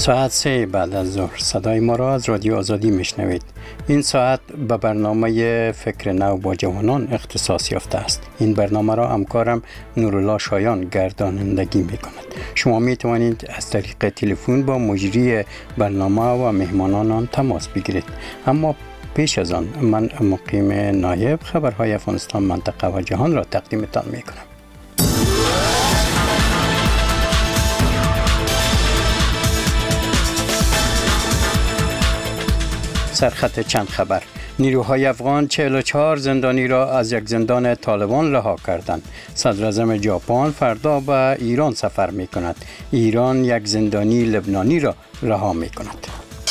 ساعت 3 بعد از ظهر صدای ما را از رادیو آزادی میشنوید. این ساعت به برنامه فکر نو با جوانان اختصاص یافته است. این برنامه را همکارم نورالله شایان گردانندگی میکند. شما می توانید از طریق تلفن با مجری برنامه و مهمانان آن تماس بگیرید. اما پیش از آن من مقیم نایب خبرهای افغانستان منطقه و جهان را تقدیمتان میکنم. سرخط چند خبر. نیروهای افغان 44 زندانی را از یک زندان طالبان رها کردند. صدر اعظم ژاپن فردا به ایران سفر می کند. ایران یک زندانی لبنانی را رها می کند.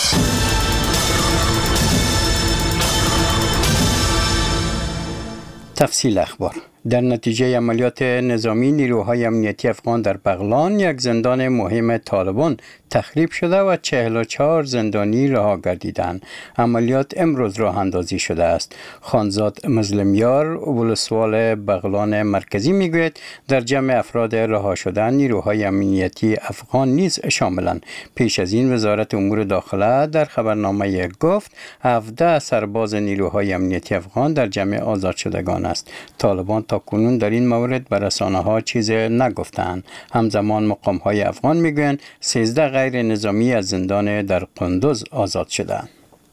تفصیل اخبار. در نتیجه عملیات نظامی نیروهای امنیتی افغان در بغلان یک زندان مهم طالبان تخریب شده و 44 زندانی رها گردیدند. عملیات امروز راه اندازی شده است. خانزاد مظلمیار ولسوال بغلان مرکزی میگوید در جمع افراد رها شدن نیروهای امنیتی افغان نیز شاملند. پیش از این وزارت امور داخله در خبرنامه گفت 17 سرباز نیروهای امنیتی افغان در جمع آزاد شدگان است. طالبان تا کنون در این مورد به رسانه‌ها چیز نگفتند. همزمان مقام‌های افغان میگویند 13 غیر نظامی از زندان در قندوز آزاد شدند.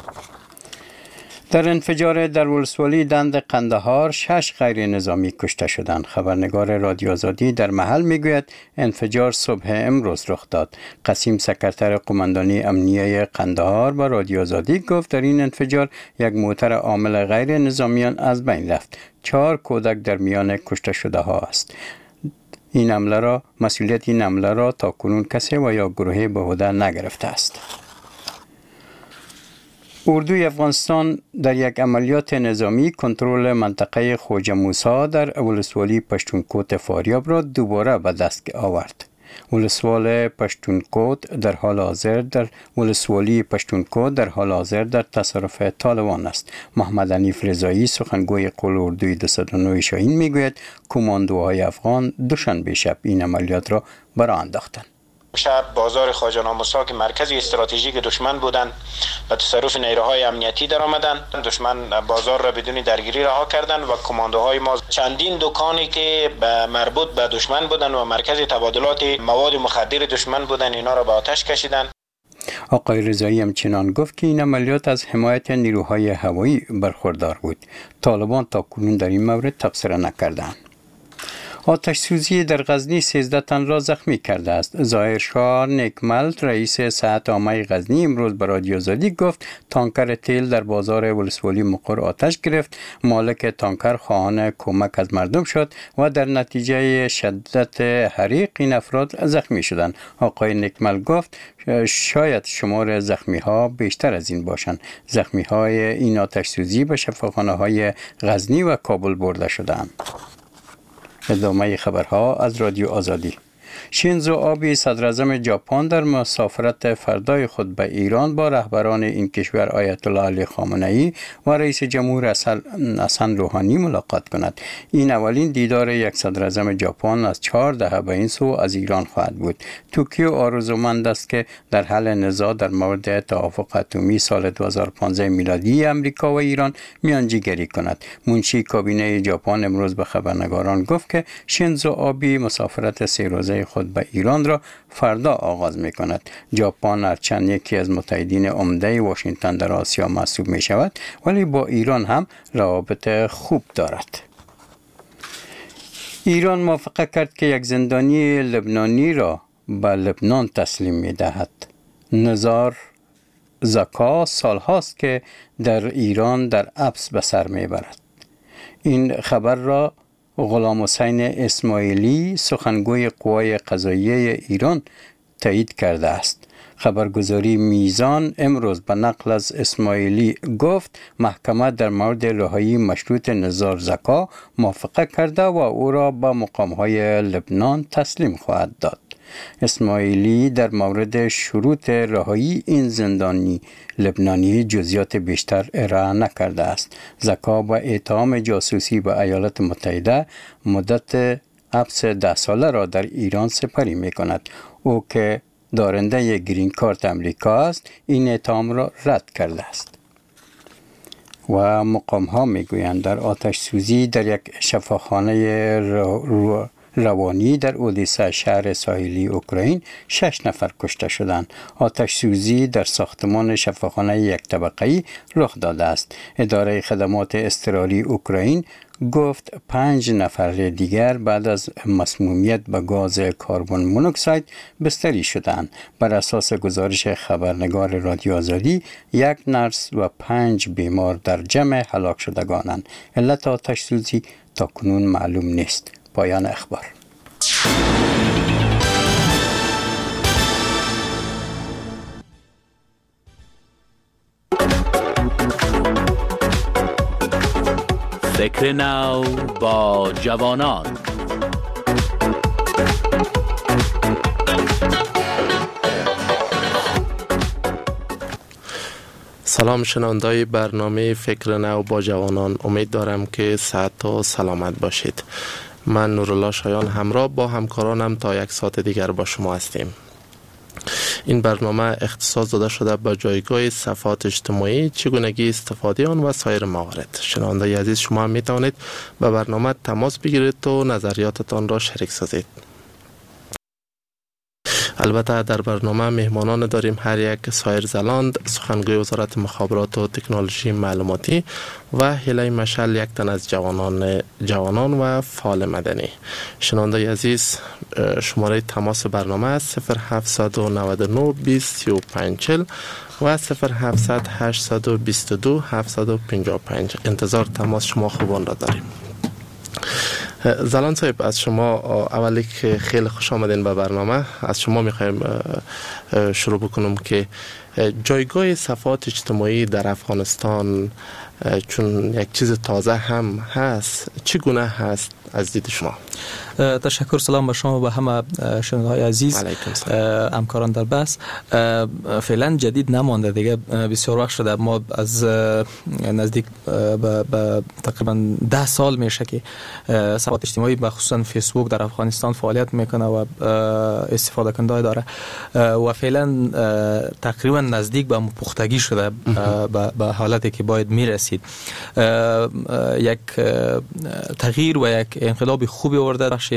در انفجار در ولسوالی دند قندهار 6 غیر نظامی کشته شدند. خبرنگار رادیو آزادی در محل میگوید انفجار صبح امروز رخ داد. قسیم سکرتر قماندانی امنیه قندهار با رادیو آزادی گفت در این انفجار یک موتر عامل غیر نظامیان از بین رفت. 4 کودک در میان کشته شده ها است. مسئولیت این حمله را تا کنون کسی و یا گروهی بیهوده نگرفته است. اردوی افغانستان در یک عملیات نظامی کنترل منطقه خوجه موسی در ولسوالی پشتونکوت فاریاب را دوباره به دست آورد. ولسوالی پشتونکوت در حال حاضر در تصرف طالبان است. محمد حنیف رضایی سخنگوی قول اردوی 209 شاهین میگوید کماندوهای افغان دوشنبه شب این عملیات را برآ انداختند. شب بازار خواجه ناموسی که مرکز استراتژیک دشمن بودند به تصرف نیروهای امنیتی در آمدند. دشمن بازار را بدون درگیری رها کردند و کماندوهای ما چندین دکانی که مربوط به دشمن بودند و مرکز تبادلات مواد مخدر دشمن بودند اینا را به آتش کشیدند. آقای رضایی همچنان گفت که این عملیات از حمایت نیروهای هوایی برخوردار بود. طالبان تا کنون در این مورد تبصره نکردند. آتش سوزی در غزنی 13 تن را زخمی کرده است. ظاهرشاه نیکمل رئیس صحت عامه غزنی امروز به رادیو آزادی گفت تانکر تیل در بازار ولسوالی مقر آتش گرفت. مالک تانکر خواهان کمک از مردم شد و در نتیجه شدت حریق این افراد زخمی شدند. آقای نیکمل گفت شاید شمار زخمی ها بیشتر از این باشند. زخمی های این آتش سوزی به شفاخانه های غزنی و کابل برده شدند. ادامه خبرها از رادیو آزادی. شینزو آبی صدر اعظم ژاپن در مسافرت فردای خود به ایران با رهبران این کشور آیت الله علی خامنه‌ای و رئیس جمهور حسن روحانی ملاقات کند. این اولین دیدار یک صدر اعظم ژاپن از 4 دهه به این سو از ایران خواهد بود. توکیو آرزومند است که در حل نزاع در مورد توافق اتمی سال 2015 میلادی امریکا و ایران میانجیگری کند. منشی کابینه ژاپن امروز به خبرنگاران گفت که شینزو آبی مسافرت 3 روزه خود به ایران را فردا آغاز می کند. ژاپن هرچند یکی از متحدین عمده واشنگتن در آسیا محسوب می شود ولی با ایران هم روابط خوب دارد. ایران موافقه کرد که یک زندانی لبنانی را به لبنان تسلیم می دهد. نزار زکا سالهاست که در ایران در حبس به سر می برد. این خبر را غلام حسین اسماعیلی سخنگوی قوای قضاییه ایران تایید کرده است. خبرگزاری میزان امروز به نقل از اسماعیلی گفت محکمه در مورد رهایی مشروط نزار زکا موافقه کرده و او را به مقام‌های لبنان تسلیم خواهد داد. اسماعیلی در مورد شروط رهایی این زندانی لبنانی جزئیات بیشتر ارائه نکرده است. زکا با اتهام جاسوسی به ایالات متحده مدت حبس 10 ساله را در ایران سپری می کند. او که دارنده گرین کارت امریکا است این اتهام را رد کرده است. و مقام ها میگویند در آتش سوزی در یک شفاخانه روانی در اودیسا شهر ساحلی اوکراین 6 نفر کشته شدند. آتش سوزی در ساختمان شفاخانه یک طبقه‌ای رخ داده است. اداره خدمات اضطراری اوکراین گفت 5 نفر دیگر بعد از مسمومیت به گاز کربن مونوکساید بستری شدند. بر اساس گزارش خبرنگار رادیو آزادی 1 نرس و 5 بیمار در جمع هلاک شدگانند. علت آتش سوزی تا کنون معلوم نیست. پایان اخبار. فکر نو با جوانان. سلام شنوندای برنامه فکر نو با جوانان، امید دارم که صحت و سلامت باشید. من نورالله شایان همراه با همکارانم تا 1 ساعت دیگر با شما هستیم. این برنامه اختصاص داده شده به جایگاه صفحات اجتماعی، چگونگی استفاده آن و سایر موارد. شنوندای عزیز، شما هم می توانید به برنامه تماس بگیرید و نظریاتتان را شریک سازید. البته در برنامه مهمانان داریم، هر یک سایر زلاند، سخنگوی وزارت مخابرات و تکنولوژی معلوماتی و هیلای مشعل، یک تن از جوانان و فعال مدنی. شنوندای عزیز، شماره تماس برنامه است 0799 20 35 40 و 0700 822 755. انتظار تماس شما خوبان را داریم. زلان صاحب، از شما اولی که خیلی خوش آمدین به برنامه. از شما میخوایم شروع بکنم که جایگاه صفحات اجتماعی در افغانستان، چون یک چیز تازه هم هست، چگونه هست از دید شما؟ تشکر. سلام به شما و به همه شنونده‌های عزیز، همکاران در بحث. فعلا جدید نمانده دیگه، بسیار وقت شده. ما از نزدیک به تقریبا 10 سال میشه که صفحات اجتماعی به خصوصا فیسبوک در افغانستان فعالیت میکنه و استفاده کننده داره و فعلا تقریبا نزدیک به پختگی شده به حالتی که باید میرسید. یک تغییر و یک انقلاب خوبی آورده بخش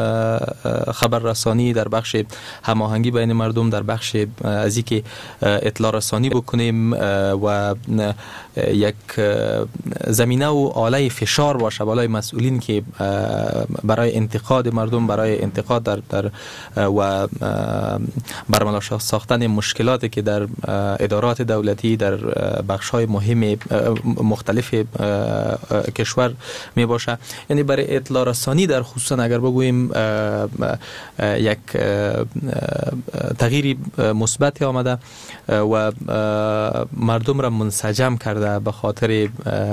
خبررسانی، در بخش هماهنگی بین مردم، در بخش از اینکه اطلاع رسانی بکنیم و یک زمینه و آله فشار باشه بالای مسئولین که برای انتقاد مردم، برای انتقاد در و برملا ساختن مشکلاتی که در ادارات دولتی در بخش‌های مهم مختلف کشور می باشه. یعنی برای اطلاع رسانی در خصوصا اگر بگوییم یک تغییری مثبتی آمده و مردم را منسجم کرده به خاطر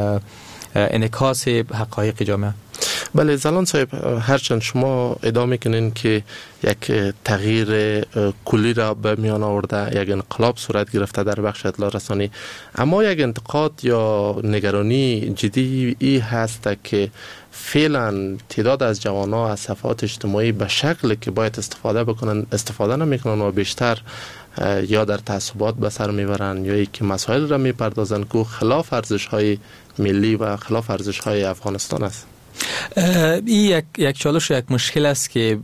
انعکاس حقایق جامعه. بله زلان صاحب، هرچند شما ادعا میکنین که یک تغییر کلی را به میان آورده، یک انقلاب صورت گرفته در بخش اطلاع رسانی، اما یک انتقاد یا نگرانی جدی ای هست که فعلا تعداد از جوانان از صفحات اجتماعی به شکل که باید استفاده نمیکنن و بیشتر یا در تعصبات به سر میبرن یا که مسائل را میپردازن که خلاف ارزش‌های ملی و خلاف ارزش‌های افغانستان است. این یک چالش و یک مشکل است که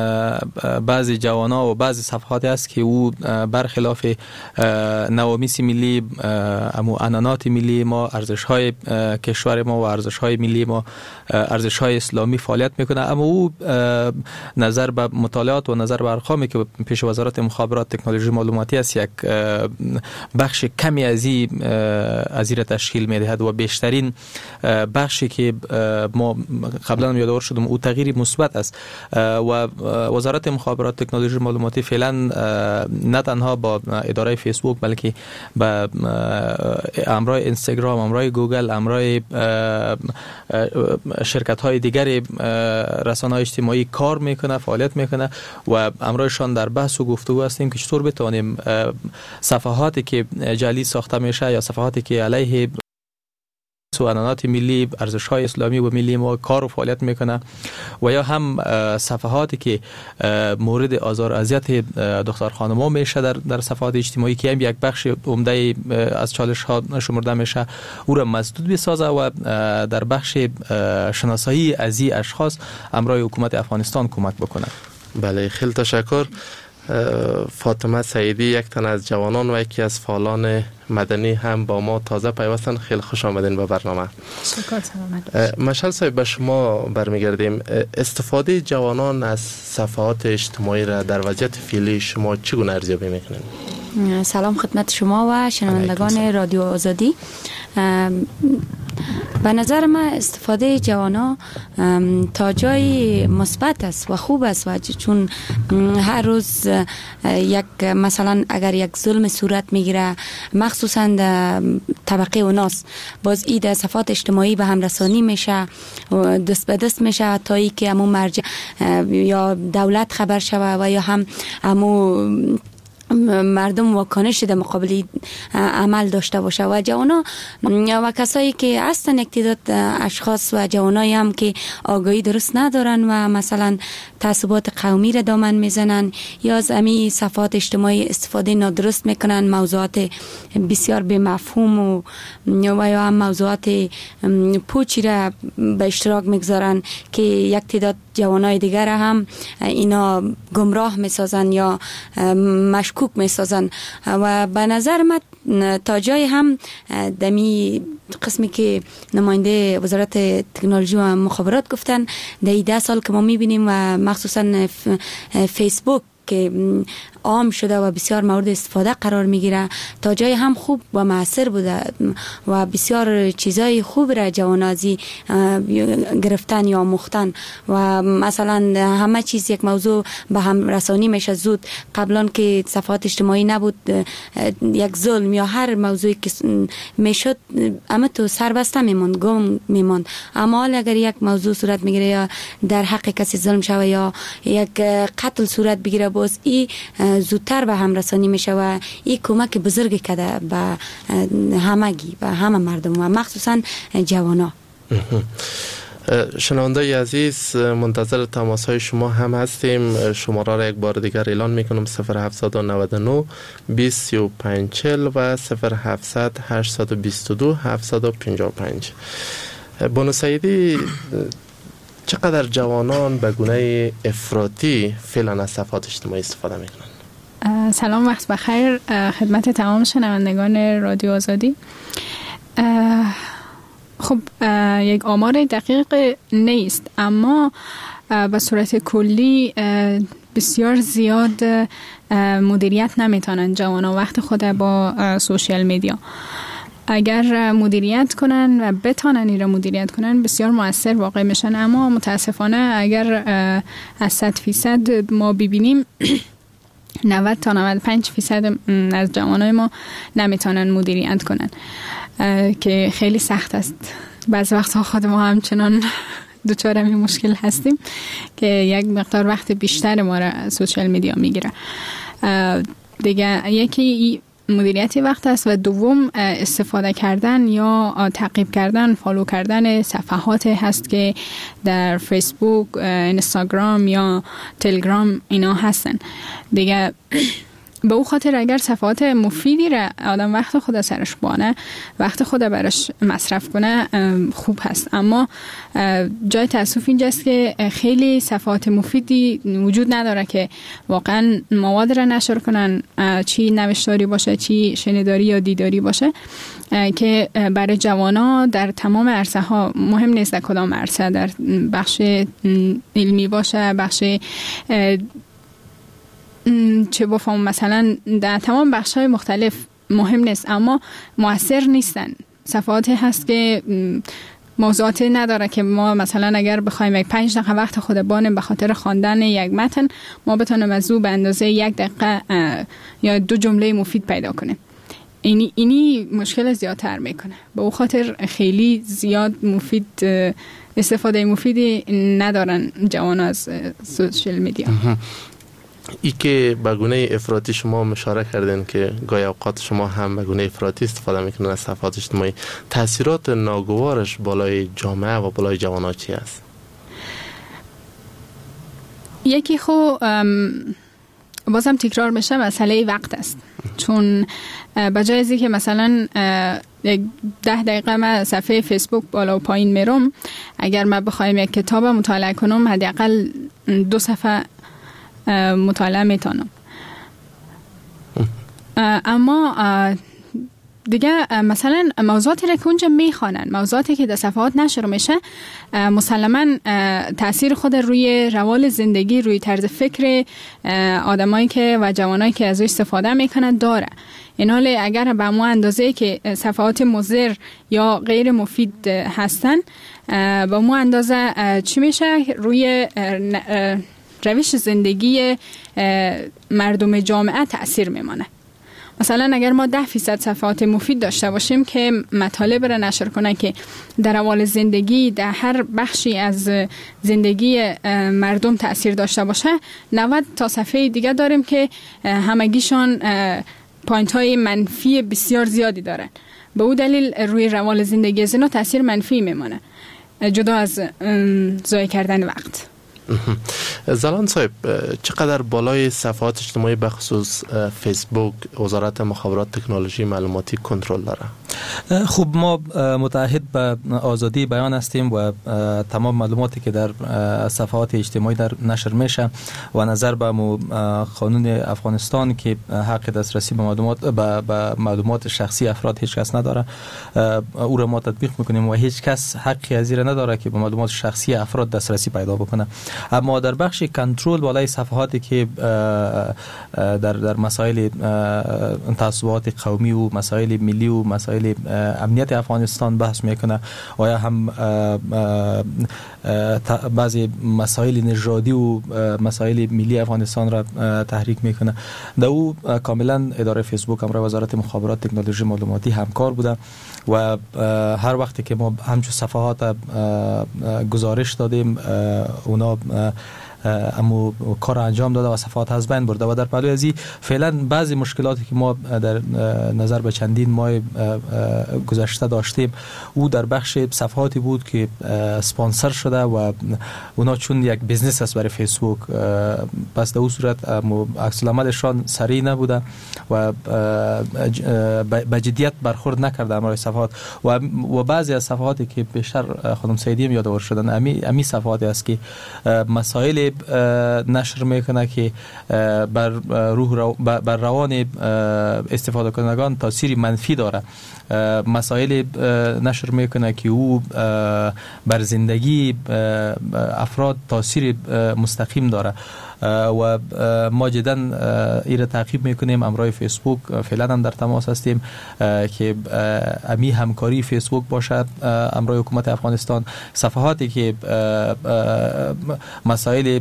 بعضی جوانا و بعضی صفحات است که او برخلاف نوامیس ملی، امو عنانات ملی ما، ارزش‌های کشور ما و ارزش‌های ملی ما، ارزش‌های اسلامی فعالیت میکنه، اما او نظر به مطالعات و نظر به ارقامی که پیش وزارت مخابرات تکنولوژی معلوماتی است، یک بخش کمی از این تشکیل میدهد و بیشترین بخشی که ما قبلا هم یادآور شدم او تغییری مثبت است و وزارت مخابرات تکنولوژی معلوماتی فعلا نه تنها با اداره فیسبوک بلکه با همراه اینستاگرام، همراه گوگل، همراه شرکت های دیگر رسانه‌های اجتماعی کار میکنه، فعالیت میکنه و همراهشان در بحث و گفتگو هستیم که چطور بتوانیم صفحاتی که جعلی ساخته میشه یا صفحاتی که علیه سوانات ملی، ارزش‌های اسلامی و ملی ما کار و فعالیت میکنه و یا هم صفحاتی که مورد آزار و اذیت دختر خانم‌ها میشه در صفحات اجتماعی که هم یک بخش عمده از چالش ها شمرده میشه، او را مسدود بسازه و در بخش شناسایی از این اشخاص امرای حکومت افغانستان کمک بکنه. بله، خیلی تشکر. فاطمه سعیدی، یک تن از جوانان و یکی از فعالان مدنی هم با ما تازه پیوستن. خیلی خوش آمدین به برنامه. شکر. سلامت. مشعل صاحب، به شما برمیگردیم. استفاده جوانان از صفحات اجتماعی را در وضعیت فعلی شما چگونه ارزیابی میکنین؟ سلام خدمت شما و شنوندگان رادیو آزادی. به نظر من استفاده جوانا تا جای مثبت است و خوب است، و چون هر روز یک مثلا اگر یک ظلم صورت میگیره، مخصوصا طبقه اوناس، باز این صفحات اجتماعی به هم رسانی میشه، دست به دست میشه تا ای که همون مرجع یا دولت خبر شوه و یا هم همون مردم واکنش در مقابل عمل داشته باشه. و جوانا و کسایی که هستن یک تعداد اشخاص و جوانایی هم که آگاهی درست ندارن و مثلا تعصبات قومی را دامن میزنن یا از امی صفحات اجتماعی استفاده نادرست میکنن، موضوعات بسیار به مفهوم و یا هم موضوعات پوچی را به اشتراک میگذارن که یک تعداد جوانای دیگر هم اینا گمراه میسازن یا مشکوک میسازن. و به نظر من تا جای هم دمی قسمی که نماینده وزارت تکنولوژی و مخابرات گفتن، در 10 سال که ما میبینیم و مخصوصا فیسبوک که عام شده و بسیار مورد استفاده قرار میگیره، تا جای هم خوب و مؤثر بوده و بسیار چیزای خوب را جوانازی گرفتن یا مختن و مثلا همه چیز یک موضوع به هم رسانی میشه زود. قبلا که صفحات اجتماعی نبود، یک ظلم یا هر موضوعی که میشد اما تو سربسته میموند، گم میموند. اما حال اگر یک موضوع صورت میگیره یا در حق کسی ظلم شوه یا یک قتل صورت بگیره، باز ای زودتر به هم رسانی میشه و این کمک بزرگی کرده به همگی، به همه مردم و مخصوصا جوانا. شنونده عزیز، منتظر تماس های شما هم هستیم. شماره را یک بار دیگر اعلان میکنم: 0799 2540 و 0700 822 755. بانو سعیدی، چقدر جوانان به گونه افراطی فعلا از صفحات اجتماعی استفاده میکنن؟ سلام، وقت بخیر خدمت تمام شنوندگان رادیو آزادی. خب یک آمار دقیق نیست، اما به صورت کلی بسیار زیاد مدیریت نمیتونن جوانان وقت خود با سوشیال میدیا. اگر مدیریت کنن و بتونن این را مدیریت کنن بسیار مؤثر واقع میشن، اما متاسفانه اگر از 100% ما ببینیم 90 تا 95% از جوانای ما نمیتونن مدیریت کنن که خیلی سخت است. بعض وقتها خود ما همچنان دوچار این مشکل هستیم که یک مقدار وقت بیشتر ما را سوشال میدیا میگیره. دیگه یکی مدیریت وقت است و دوم استفاده کردن یا تعقیب کردن، فالو کردن صفحات هست که در فیسبوک، اینستاگرام یا تلگرام اینا هستن. دیگه به او خاطر اگر صفحات مفیدی را آدم وقت خود سرش بانه، وقت خود برش مصرف کنه خوب هست. اما جای تأسف اینجاست که خیلی صفحات مفیدی وجود نداره که واقعا مواد را نشر کنن، چی نوشتاری باشه چی شنیداری یا دیداری باشه، که برای جوانا در تمام عرصه ها، مهم نیست در کدام عرصه، در بخش علمی باشه، بخش چه بفهم مثلا در تمام بخش‌های مختلف، مهم نیست اما مؤثر نیستن. صفحات هست که موضوعات نداره که ما مثلا اگر بخوایم یک 5 دقیقه وقت خود بانیم به خاطر خواندن یک متن، ما بتونیم از او به اندازه 1 دقیقه یا 2 جمله مفید پیدا کنیم. اینی مشکل زیادتر میکنه. به او خاطر خیلی زیاد مفید استفاده مفیدی ندارن جوان از سوشال میدیا. ای که به گونه افراطی شما اشاره کردین که گاهی اوقات شما هم به گونه افراطی استفاده میکنین از صفحات اجتماعی، تاثیرات ناگوارش بالای جامعه و بالای جوانان چی است؟ یکی بازم تکرار میشه مسئله وقت است. چون بجای از که مثلا 10 دقیقه من صفحه فیسبوک بالا و پایین میرم، اگر من بخوایم یک کتاب مطالعه کنم حداقل 2 صفحه مطالعه میتونم. اما دیگه مثلا موضوعاتی را که اونجا میخوانن، موضوعاتی که در صفحات نشر میشه، مسلما تاثیر خود روی روال زندگی، روی طرز فکر آدمایی که و جوانایی که از استفاده میکنن داره. این حال اگر به مو اندازه که صفحات مضر یا غیر مفید هستن، به مو اندازه چی میشه؟ روی روش زندگی مردم جامعه تأثیر میمانه. مثلا اگر ما 10% صفحات مفید داشته باشیم که مطالب را نشر کنن که در روال زندگی، در هر بخشی از زندگی مردم تأثیر داشته باشه، 90 تا صفحه دیگه داریم که همگیشان پوینت های منفی بسیار زیادی دارن. به او دلیل روی روال زندگی از اینا تأثیر منفی میمانه، جدا از ضایع کردن وقت. زلان صاحب، چقدر بالای صفحات اجتماعی به خصوص فیسبوک وزارت مخابرات تکنولوژی معلوماتی کنترل داره؟ خب ما متعهد به آزادی بیان هستیم و تمام معلوماتی که در صفحات اجتماعی در نشر میشه و نظر به قانون افغانستان که حق دسترسی به معلومات شخصی افراد هیچ کس نداره، او را ما تطبیق میکنیم و هیچ کس حقی از این نداره که به معلومات شخصی افراد دسترسی پیدا بکنه. اما در بخش کنترل بالای صفحاتی که در مسائل تعصبات قومی و مسائل ملی و مسائل امنیت افغانستان بحث میکنه و یا هم بعضی مسائل نژادی و مسائل ملی افغانستان را تحریک میکنه، در او کاملا اداره فیسبوک همراه وزارت مخابرات تکنولوژی معلوماتی همکار بوده و هر وقتی که ما همچون صفحات گزارش دادیم، اونا اما کار انجام داده و صفحات از بین برده و در پهلوی ازی فعلا بعضی مشکلاتی که ما در نظر به چندین ماه گذشته داشتیم، او در بخش صفحاتی بود که اسپانسر شده و اونا چون یک بیزنس است برای فیسبوک، پس در اون صورت عکس العملشان سریع نبوده و به جدیت برخورد نکرده امروی صفحات و بعضی از صفحاتی که بیشتر خانم سیدی هم یادآور شدن، امی صفحاتی است که مسائل نشر میکنه که بر روان استفاده کنندگان تاثیری منفی داره، مسائل نشر میکنه که او بر زندگی افراد تاثیر مستقیم داره و ما جدا این را تعقیب میکنیم. امروی فیسبوک فعلا هم در تماس هستیم که امی همکاری فیسبوک باشد امروی حکومت افغانستان. صفحاتی که مسائل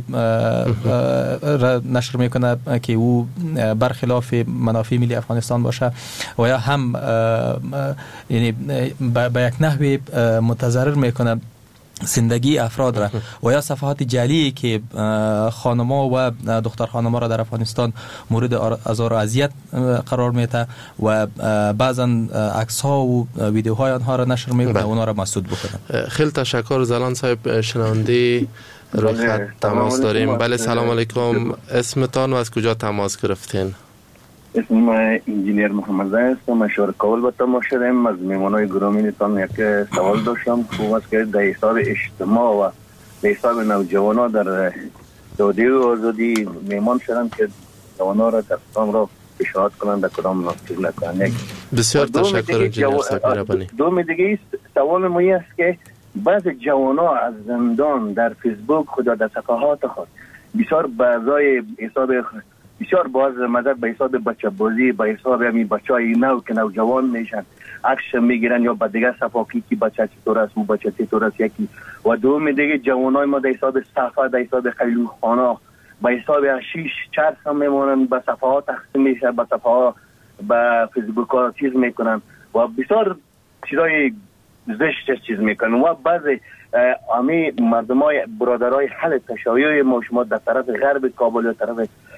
نشر میکنه که او برخلاف منافع ملی افغانستان باشه و یا هم یعنی به یک نحوی متضرر میکنه زندگی افراد را و یا صفحات جعلی که خانم‌ها و دختر خانم‌ها را در افغانستان مورد آزار و اذیت قرار میده و بعضا عکس‌ها و ویدیوهای آنها را نشر میکنه و اونا را مسدود بکنه. خیلی تشکر زلان صاحب. شنونده روی خط تماس داریم. بله سلام علیکم، اسمتان و از کجا تماس گرفتین؟ اسم من انجینیر محمد است. مشوره کول به تماس شدیم. از میمانای گرامیتان یک سوال داشتم. خوب است که در حساب اجتماع و در حساب نوجوانان در داده و آزادی میمان شدن که جوانان را در کدام را پیشنهاد کنند، در کدام ناصر نکنند. بسیار تشکر انجینیر صاحب. دوم دیگه سوال ما است که بعض جوانان از زندان در فیسبوک خود در صفحات خود بسیار بعضای حساب بسیار باز مدد به حساب بچه بازی، به حساب همی بچه های نو که نوجوان میشن عکس میگیرن یا به دیگه صفحاتی که بچه چطور است و بچه چطور است یکی. و دوم دیگه جوانای ما در حساب صفحه، در حساب خیلی خانه، به حساب 6 چرخ هم میمونن، به صفحات تقسیم میشه، به صفحه به فیسبوک ها چیز میکنن و بسیار چیزای زشت چیز میکنن و بعضی امی مردمای برادرای حل تشایع ما شما در طرف غرب کابل یا طرف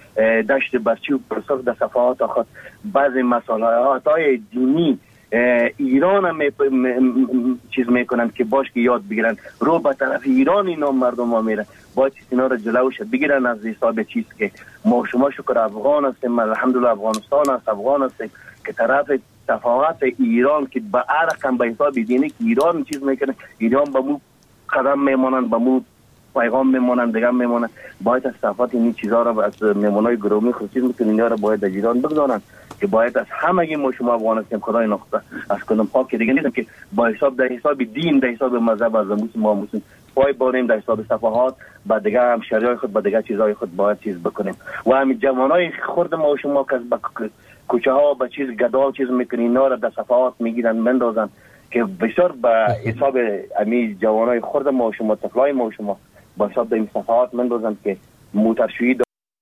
دشت برچی و پرسخ در صفحات خود بعضی مسائلات های دینی ایران هم چیز میکنن که باش که یاد بگیرن رو به طرف ایران اینا مردم ها میرن باید اینا رو جلوش بگیرن از حساب چیز که ما شما شکر افغان هستیم الحمدلله افغانستان هست افغان هستیم که طرف صفحات ایران که به رقم به حساب دینی که ایران چیز میکنه ایران به مو قدم میمانند به مو پیغام میمونن دیگه میمونن باید از صفات این چیزا رو از میمونای گرومی خصوصی میکنن اینا رو باید در ایران بگذارن که باید از همه ما شما افغان هستیم خدای نخواسته از کدوم پاک دیگه نیستم که با حساب در حساب دین در حساب مذهب از ما مسلم پای باریم در حساب صفحات با دیگه هم شریعه خود با دیگه چیزای خود باید چیز بکنیم و همین جوانای خرد ما شما که با کوچه ها با چیز گدا چیز میکنین اینا رو در صفحات میگیرن مندازن که بسیار با حساب امی جوانای خرد ما شما طفلای ما شما با حساب این صفحات مندازن که موترشویی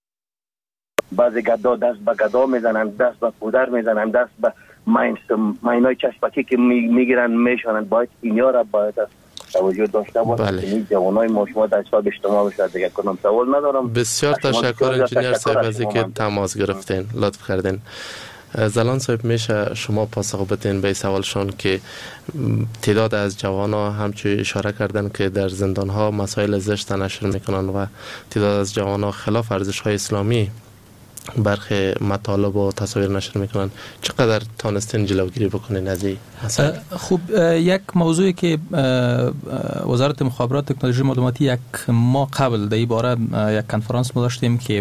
بعضی گدا دست به گدا میزنن دست به پودر میزنن دست به ماینای چشمکی که میگیرن میشونن باید اینا را باید از توجه داشته باشه این جوانای ما شما در حساب اجتماع بشه دیگه کنم سوال ندارم بسیار تشکر انجینیر صاحب از اینکه تماس گرفتین لطف کردین زلان صاحب میشه شما پاسخ بدین به سوالشون که تعداد از جوان‌ها همچنین اشاره کردن که در زندان‌ها مسائل زشت نشر میکنن و تعداد از جوان‌ها خلاف ارزش‌های اسلامی برخی مطالب و تصاویر نشر میکنن چقدر تانستین جلوگیری بکنین از این مسائل؟ خوب یک موضوعی که وزارت مخابرات تکنولوژی معلوماتی یک ماه قبل در این باره یک کنفرانس ما داشتیم که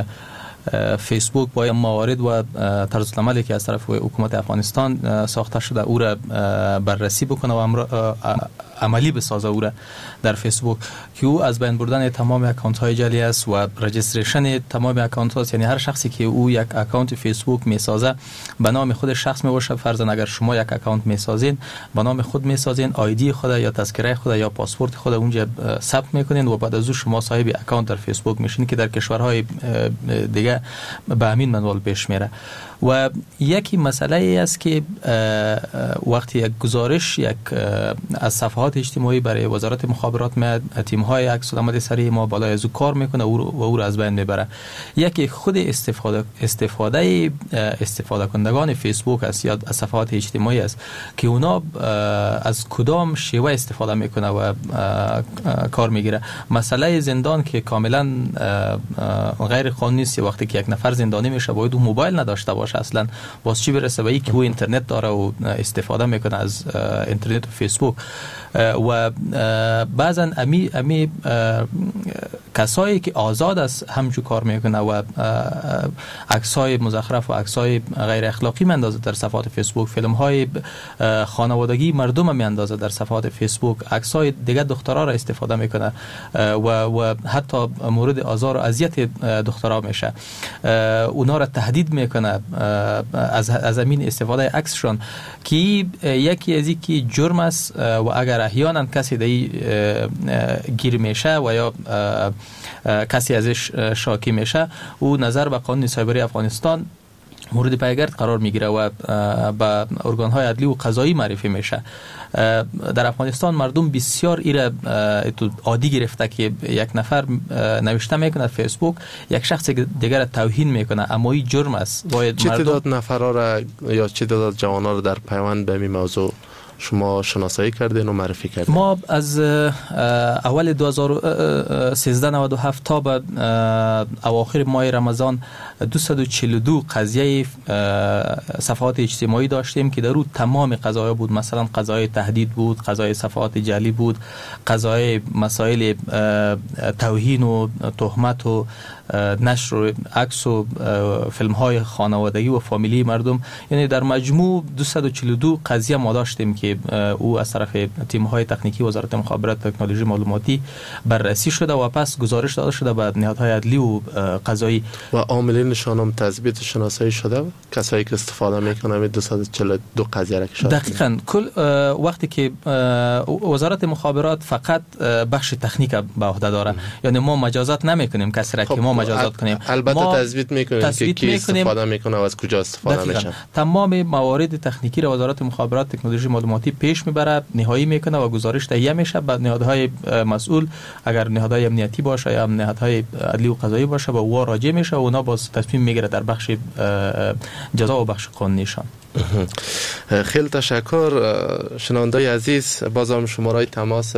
فیسبوک با موارد و طرز عملی که از طرف حکومت افغانستان ساخته شده او را بررسی بکنه و عملی بسازه او را در فیسبوک که او از بین بردن تمام اکانت های جعلی است و رجیستریشن تمام اکانت هاست یعنی هر شخصی که او یک اکانت فیسبوک میسازه به نام خود شخص میباشه فرضاً اگر شما یک اکانت میسازین به نام خود میسازین آیدی خود یا تذکره خود یا پاسپورت خود اونجا ثبت میکنین و بعد از اون شما صاحب اکانت در فیسبوک میشین که در کشورهای دیگه به همین منوال پیش میره و یکی مسئله ای است که وقتی یک گزارش از صفحات اجتماعی برای وزارت مخابرات میاد تیم های عکس العمل سریع ما بالای از او کار میکنه و او را از بین میبره یکی خود استفاده کنندگان فیسبوک است یا از صفحات اجتماعی است که اونا از کدام شیوه استفاده میکنه و کار میگیره مسئله زندان که کاملا غیر قانونی است وقتی که یک نفر زندانی میشه باید او موبایل نداشته باشه اصلا باز چی برسه به اینکه او اینترنت داره و استفاده میکنه از اینترنت و فیسبوک و بعضا امی کسایی که آزاد است همچون کار میکنه و عکسای مزخرف و عکسای غیر اخلاقی میاندازه در صفحات فیسبوک فیلم های خانوادگی مردم میاندازه در صفحات فیسبوک عکسای دیگه دخترها را استفاده میکنه و حتی مورد آزار و اذیت دخترها میشه اونا را تهدید میکنه از همین استفاده عکسشون که یکی از اینکه جرم است و اگر احیانا کسی دی گیر میشه و یا کسی ازش شاکی میشه او نظر به قانون سایبری افغانستان مورد پیگرد قرار میگیره و به ارگان‌های عدلی و قضایی معرفی میشه در افغانستان مردم بسیار ایره عادی گرفته که یک نفر نوشته میکنه فیسبوک یک شخص دیگر توهین میکنه اما این جرم است چه تعداد نفرها را یا چه تعداد جوانان را در پیوند به این موضوع شما شناسایی کردین و معرفی کردین؟ ما از اول 1397 تا به اواخر ماه رمضان 242 قضیه صفحات اجتماعی داشتیم که در اون تمام قضایا بود مثلا قضای تهدید بود قضای صفحات جعلی بود قضای مسائل توهین و تهمت و نشر عکس و فیلم های خانوادگی و فامیلی مردم یعنی در مجموع 242 قضیه ما داشتیم که او از طرف تیم های تکنیکی وزارت مخابرات تکنولوژی معلوماتی بررسی شده و پس گزارش داده شده به نهادهای عدلی و قضایی و عاملینشان هم تثبیت شناسایی شده کسایی که استفاده میکنن 242 قضیه را شده دقیقاً کل وقتی که وزارت مخابرات فقط بخش تکنیک به عهده داره یعنی ما مجازات نمیکنیم کسی را که ما مجازات کنیم. البته تثبیت میکنیم که کی استفاده میکنه و از کجا استفاده میشه. تمام موارد تکنیکی را وزارت مخابرات تکنولوژی معلوماتی پیش میبره، نهایی میکنه و گزارش تهیه میشه. بعد نهادهای مسئول، اگر نهادهای امنیتی باشه یا نهادهای عدلی و قضایی باشه، با او راجع میشه و اونا باز تصمیم میگیره در بخش جزا و بخش قانونیشان. خیلی تشکر. شنوندای عزیز، بازم شماره تماس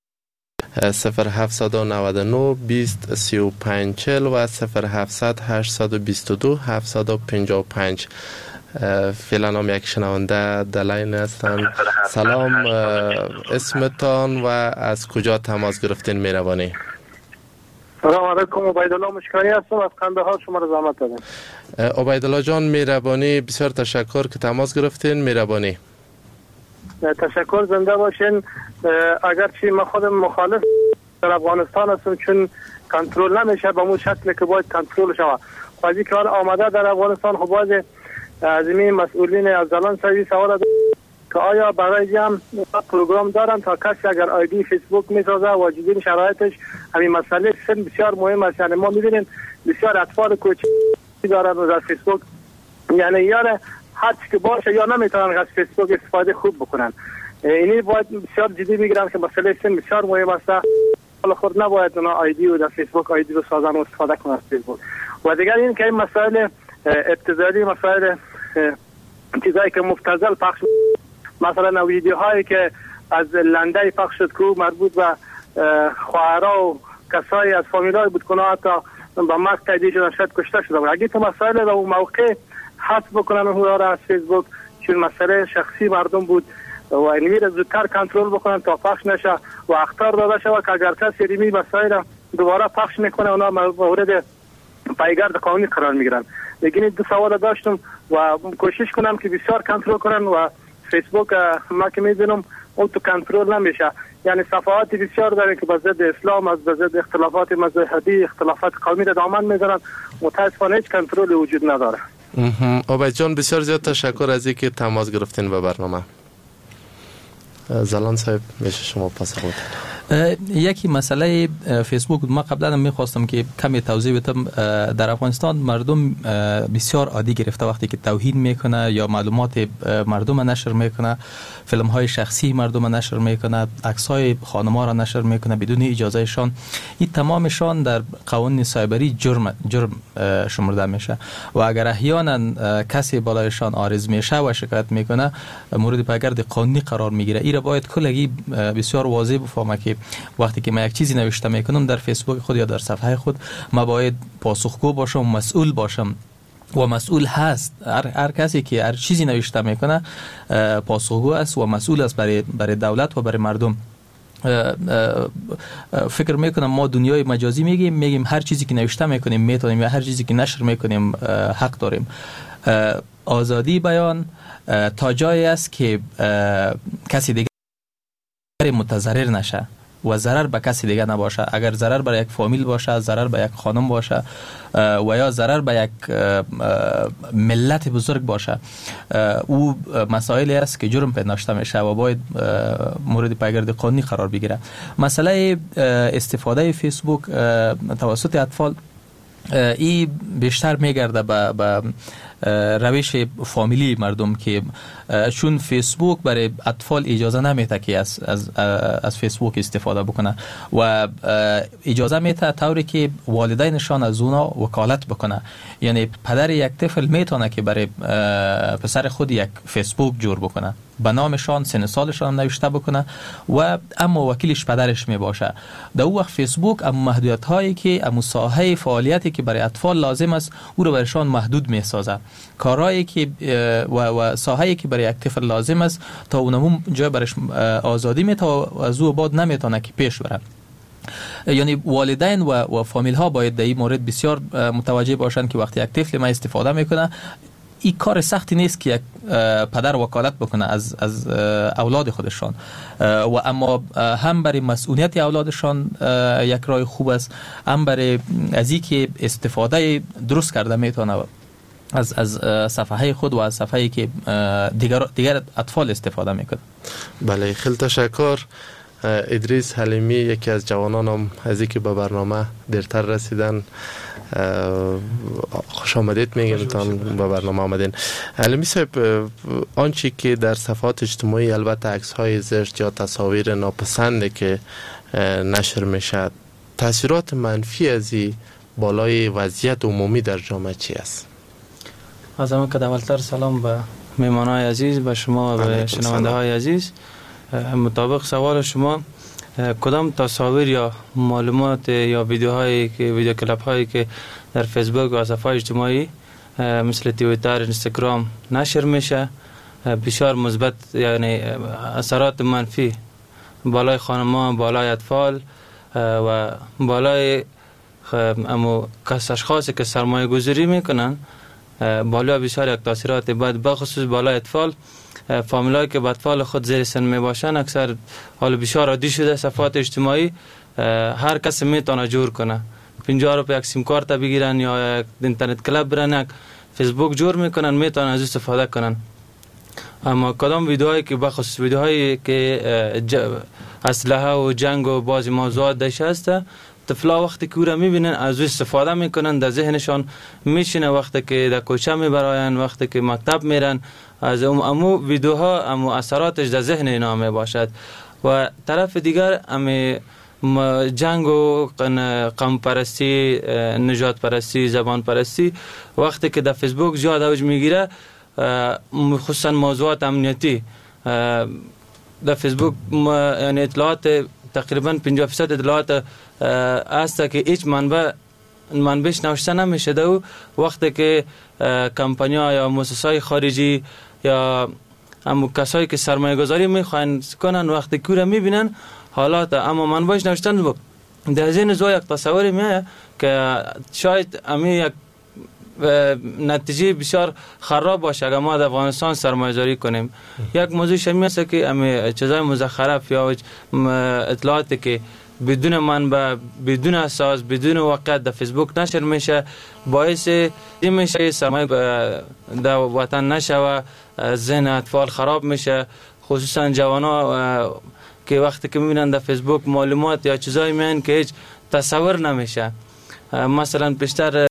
0799 20 35 40 و 0700 822 755. فعلا هم یک شنونده در لاین هستند. سلام، اسمتان و از کجا تماس گرفتین مهربانی؟ سلام علیکم، عبیدالله مشکانی هستم از قندهار. شما را زحمت دادم. عبیدالله جان مهربانی، بسیار تشکر که تماس گرفتین. مهربانی. تشکر، زنده باشین. اگرچه من خودم مخالف در افغانستان هستم چون کنترل نمیشه به اون شکلی که باید کنترل شود. خواهی که حال آمده در افغانستان، خب باید از این مسئولین از الان سوال که آیا برای جمع پروگرام دارن تا کسی اگر آیدی فیسبوک میسازه و جدید شرایطش همین مسئله سن بسیار مهم است. یعنی ما میبینیم بسیار اطفال کوچکی دارن و در فیسبوک، یعنی یاره هر چی که باشه یا نمیتونن از فیسبوک استفاده خوب بکنن. اینی باید بسیار جدی بگیرن که مسئله سن بسیار مهم است. حالا خود نباید اونا آیدی و در فیسبوک آیدی رو سازن و استفاده کنن از فیسبوک. و دیگر این که این مسائل ابتذالی، مسائل چیزایی که مبتذل پخش، مثلا ویدیوهایی که از لنده پخش شد که مربوط به خواهرها و کسایی از فامیلای بود که حتی به مرگ تهدید شدن، شاید کشته شده بود. اگه تو مسائل رو اون موقع حذف بکنن اونها را از فیسبوک، چون مسئله شخصی مردم بود و اینمی را زودتر کنترل بکنن تا پخش نشه و اخطار داده شود که اگر کسی ریمی مسائل را دوباره پخش میکنه اونا مورد پایگرد قانونی قرار میگیرن. لیکن دو سوال داشتم و کوشش کنم که بسیار کنترل کنن و فیسبوک ما که میدونم اون تو کنترل نمیشه. یعنی صفحات بسیار داره که به ضد اسلام، از به ضد اختلافات مذهبی، اختلافات قومی را دامن میزنن. متاسفانه هیچ کنترلی وجود نداره. عبید جان بسیار زیاد تشکر از اینکه تماس گرفتین به برنامه. زلان صاحب میشه شما پاسخ بدید. یکی مسئله فیسبوک، ما قبلا میخواستم که کمی توضیح بدم. در افغانستان مردم بسیار عادی گرفته وقتی که توهین میکنه یا معلومات مردم نشر میکنه، فیلم های شخصی مردم نشر میکنه، عکس های خانم ها را نشر میکنه بدون اجازه شان. این تمامشان در قوانین سایبری جرم شمرده میشه و اگر احیانا کسی بالایشان عارض میشه و شکایت میکنه مورد پایگرد قانونی قرار میگیره. این را باید کلگی بسیار واضح بفهمه که وقتی که من یک چیزی نوشته میکنم در فیسبوک خود یا در صفحه خود، ما باید پاسخگو باشم، مسئول باشم و مسئول هست. هر کسی که هر چیزی نوشته میکنه پاسخگو است و مسئول است برای دولت و برای مردم. فکر میکنم ما دنیای مجازی میگیم هر چیزی که نوشته میکنیم میتونیم یا هر چیزی که نشر میکنیم حق داریم. آزادی بیان تا جایی است که کسی دیگر متضرر نشه و ضرر به کسی دیگه نباشه. اگر ضرر برای یک فامیل باشه، ضرر به یک خانم باشه و یا ضرر به یک ملت بزرگ باشه، او مسائلی است که جرم پنداشته میشه و باید مورد پایگرد قانونی قرار بگیره. مسئله استفاده فیسبوک توسط اطفال ای بیشتر میگرده به روش فامیلی مردم که چون فیسبوک برای اطفال اجازه نمیده که از فیسبوک استفاده بکنه و اجازه میده طوری که والدینشان از اونا وکالت بکنه. یعنی پدر یک طفل میتونه که برای پسر خود یک فیسبوک جور بکنه، به نامشان، سن سالشان نوشته بکنه و اما وکیلش پدرش می باشه. در اون وقت فیسبوک اما محدودیت هایی که اما ساحه فعالیتی که برای اطفال لازم است او رو برایشان محدود می سازه. کارهایی که و ساحه‌ای که برای یک طفل لازم است تا اونم جای برش آزادی می تا از او بعد نمیتونه که پیش بره. یعنی والدین و فامیل ها باید در این مورد بسیار متوجه باشند که وقتی یک طفل ما استفاده میکنه، این کار سختی نیست که یک پدر وکالت بکنه از اولاد خودشان و اما هم برای مسئولیت اولادشان یک راه خوب است، هم برای از این که استفاده درست کرده میتونه از صفحه خود و از صفحه‌ای که دیگر اطفال استفاده میکنه. بله، خیلی تشکر. ادریس حلیمی یکی از جوانان هم از اینکه به برنامه دیرتر رسیدن خوش آمدید میگیم تان به برنامه آمدین. علمی صاحب، آنچه که در صفحات اجتماعی البته عکس های زشت یا تصاویر ناپسنده که نشر میشه، تاثیرات منفی از بالای وضعیت عمومی در جامعه چی است؟ از همه که اولتر سلام به میمانای عزیز، به شما و به شنونده های عزیز. مطابق سوال شما، کدام تصاویر یا معلومات یا ویدیو کلیپ هایی که در فیسبوک و صفحات اجتماعی مثل توییتر، اینستاگرام نشر میشه بسیار مثبت، یعنی اثرات منفی بالای خانمان، بالای اطفال و بالای اشخاصی که سرمایه گذاری میکنن، بالا بسیار یک تاثیرات بد، بخصوص بالای اطفال. فامیلایی که با اطفال خود زیر سن می باشن اکثر حال بسیار عادی شده صفحات اجتماعی هر کس میتونه جور کنه. 50 روپیه یک سیم کارت بگیرن یا یک اینترنت کلاب برن، یک فیسبوک جور میکنن، میتونن از استفاده کنن. اما کدام ویدیوهایی که بخصوص ویدیوهایی که اسلحه و جنگ و بعضی موضوعات داشته است، طفلا وقتی که او را میبینن از استفاده میکنن، در ذهنشان میشینه، وقتی که در کوچه میبراین، وقتی که مکتب میرن، از امو ویدیوها امو اثراتش در ذهن اینا میباشد. و طرف دیگر جنگ و قوم پرستی، نژاد پرستی، زبان پرستی وقتی که در فیسبوک زیاد اوج میگیره، خصوصا موضوعات امنیتی در فیسبوک، یعنی اطلاعات تقریبا 50% اطلاعات است که هیچ منبعش نوشته نمیشه. و وقتی که کمپانی‌ها یا مؤسسات خارجی یا هم کسایی که سرمایه گذاری میخوان کنن، وقتی که میبینن حالات اما منبعش نوشتن، در ذهن زو یک تصوری میاد که شاید امی یک نتیجه بسیار خراب باشه اگر ما در افغانستان سرمایه‌گذاری کنیم. یک موضوع شمی است که امی چیزای مزخرف یا اطلاعاتی که بدون منبع، بدون اساس، بدون واقعیت در فیسبوک نشر میشه، باعث این میشه سرمایه در وطن نشه، ذهن اطفال خراب میشه، خصوصا جوانا که وقتی که میبینن در فیسبوک معلومات یا چیزایی میان که هیچ تصور نمیشه. مثلا پیشتر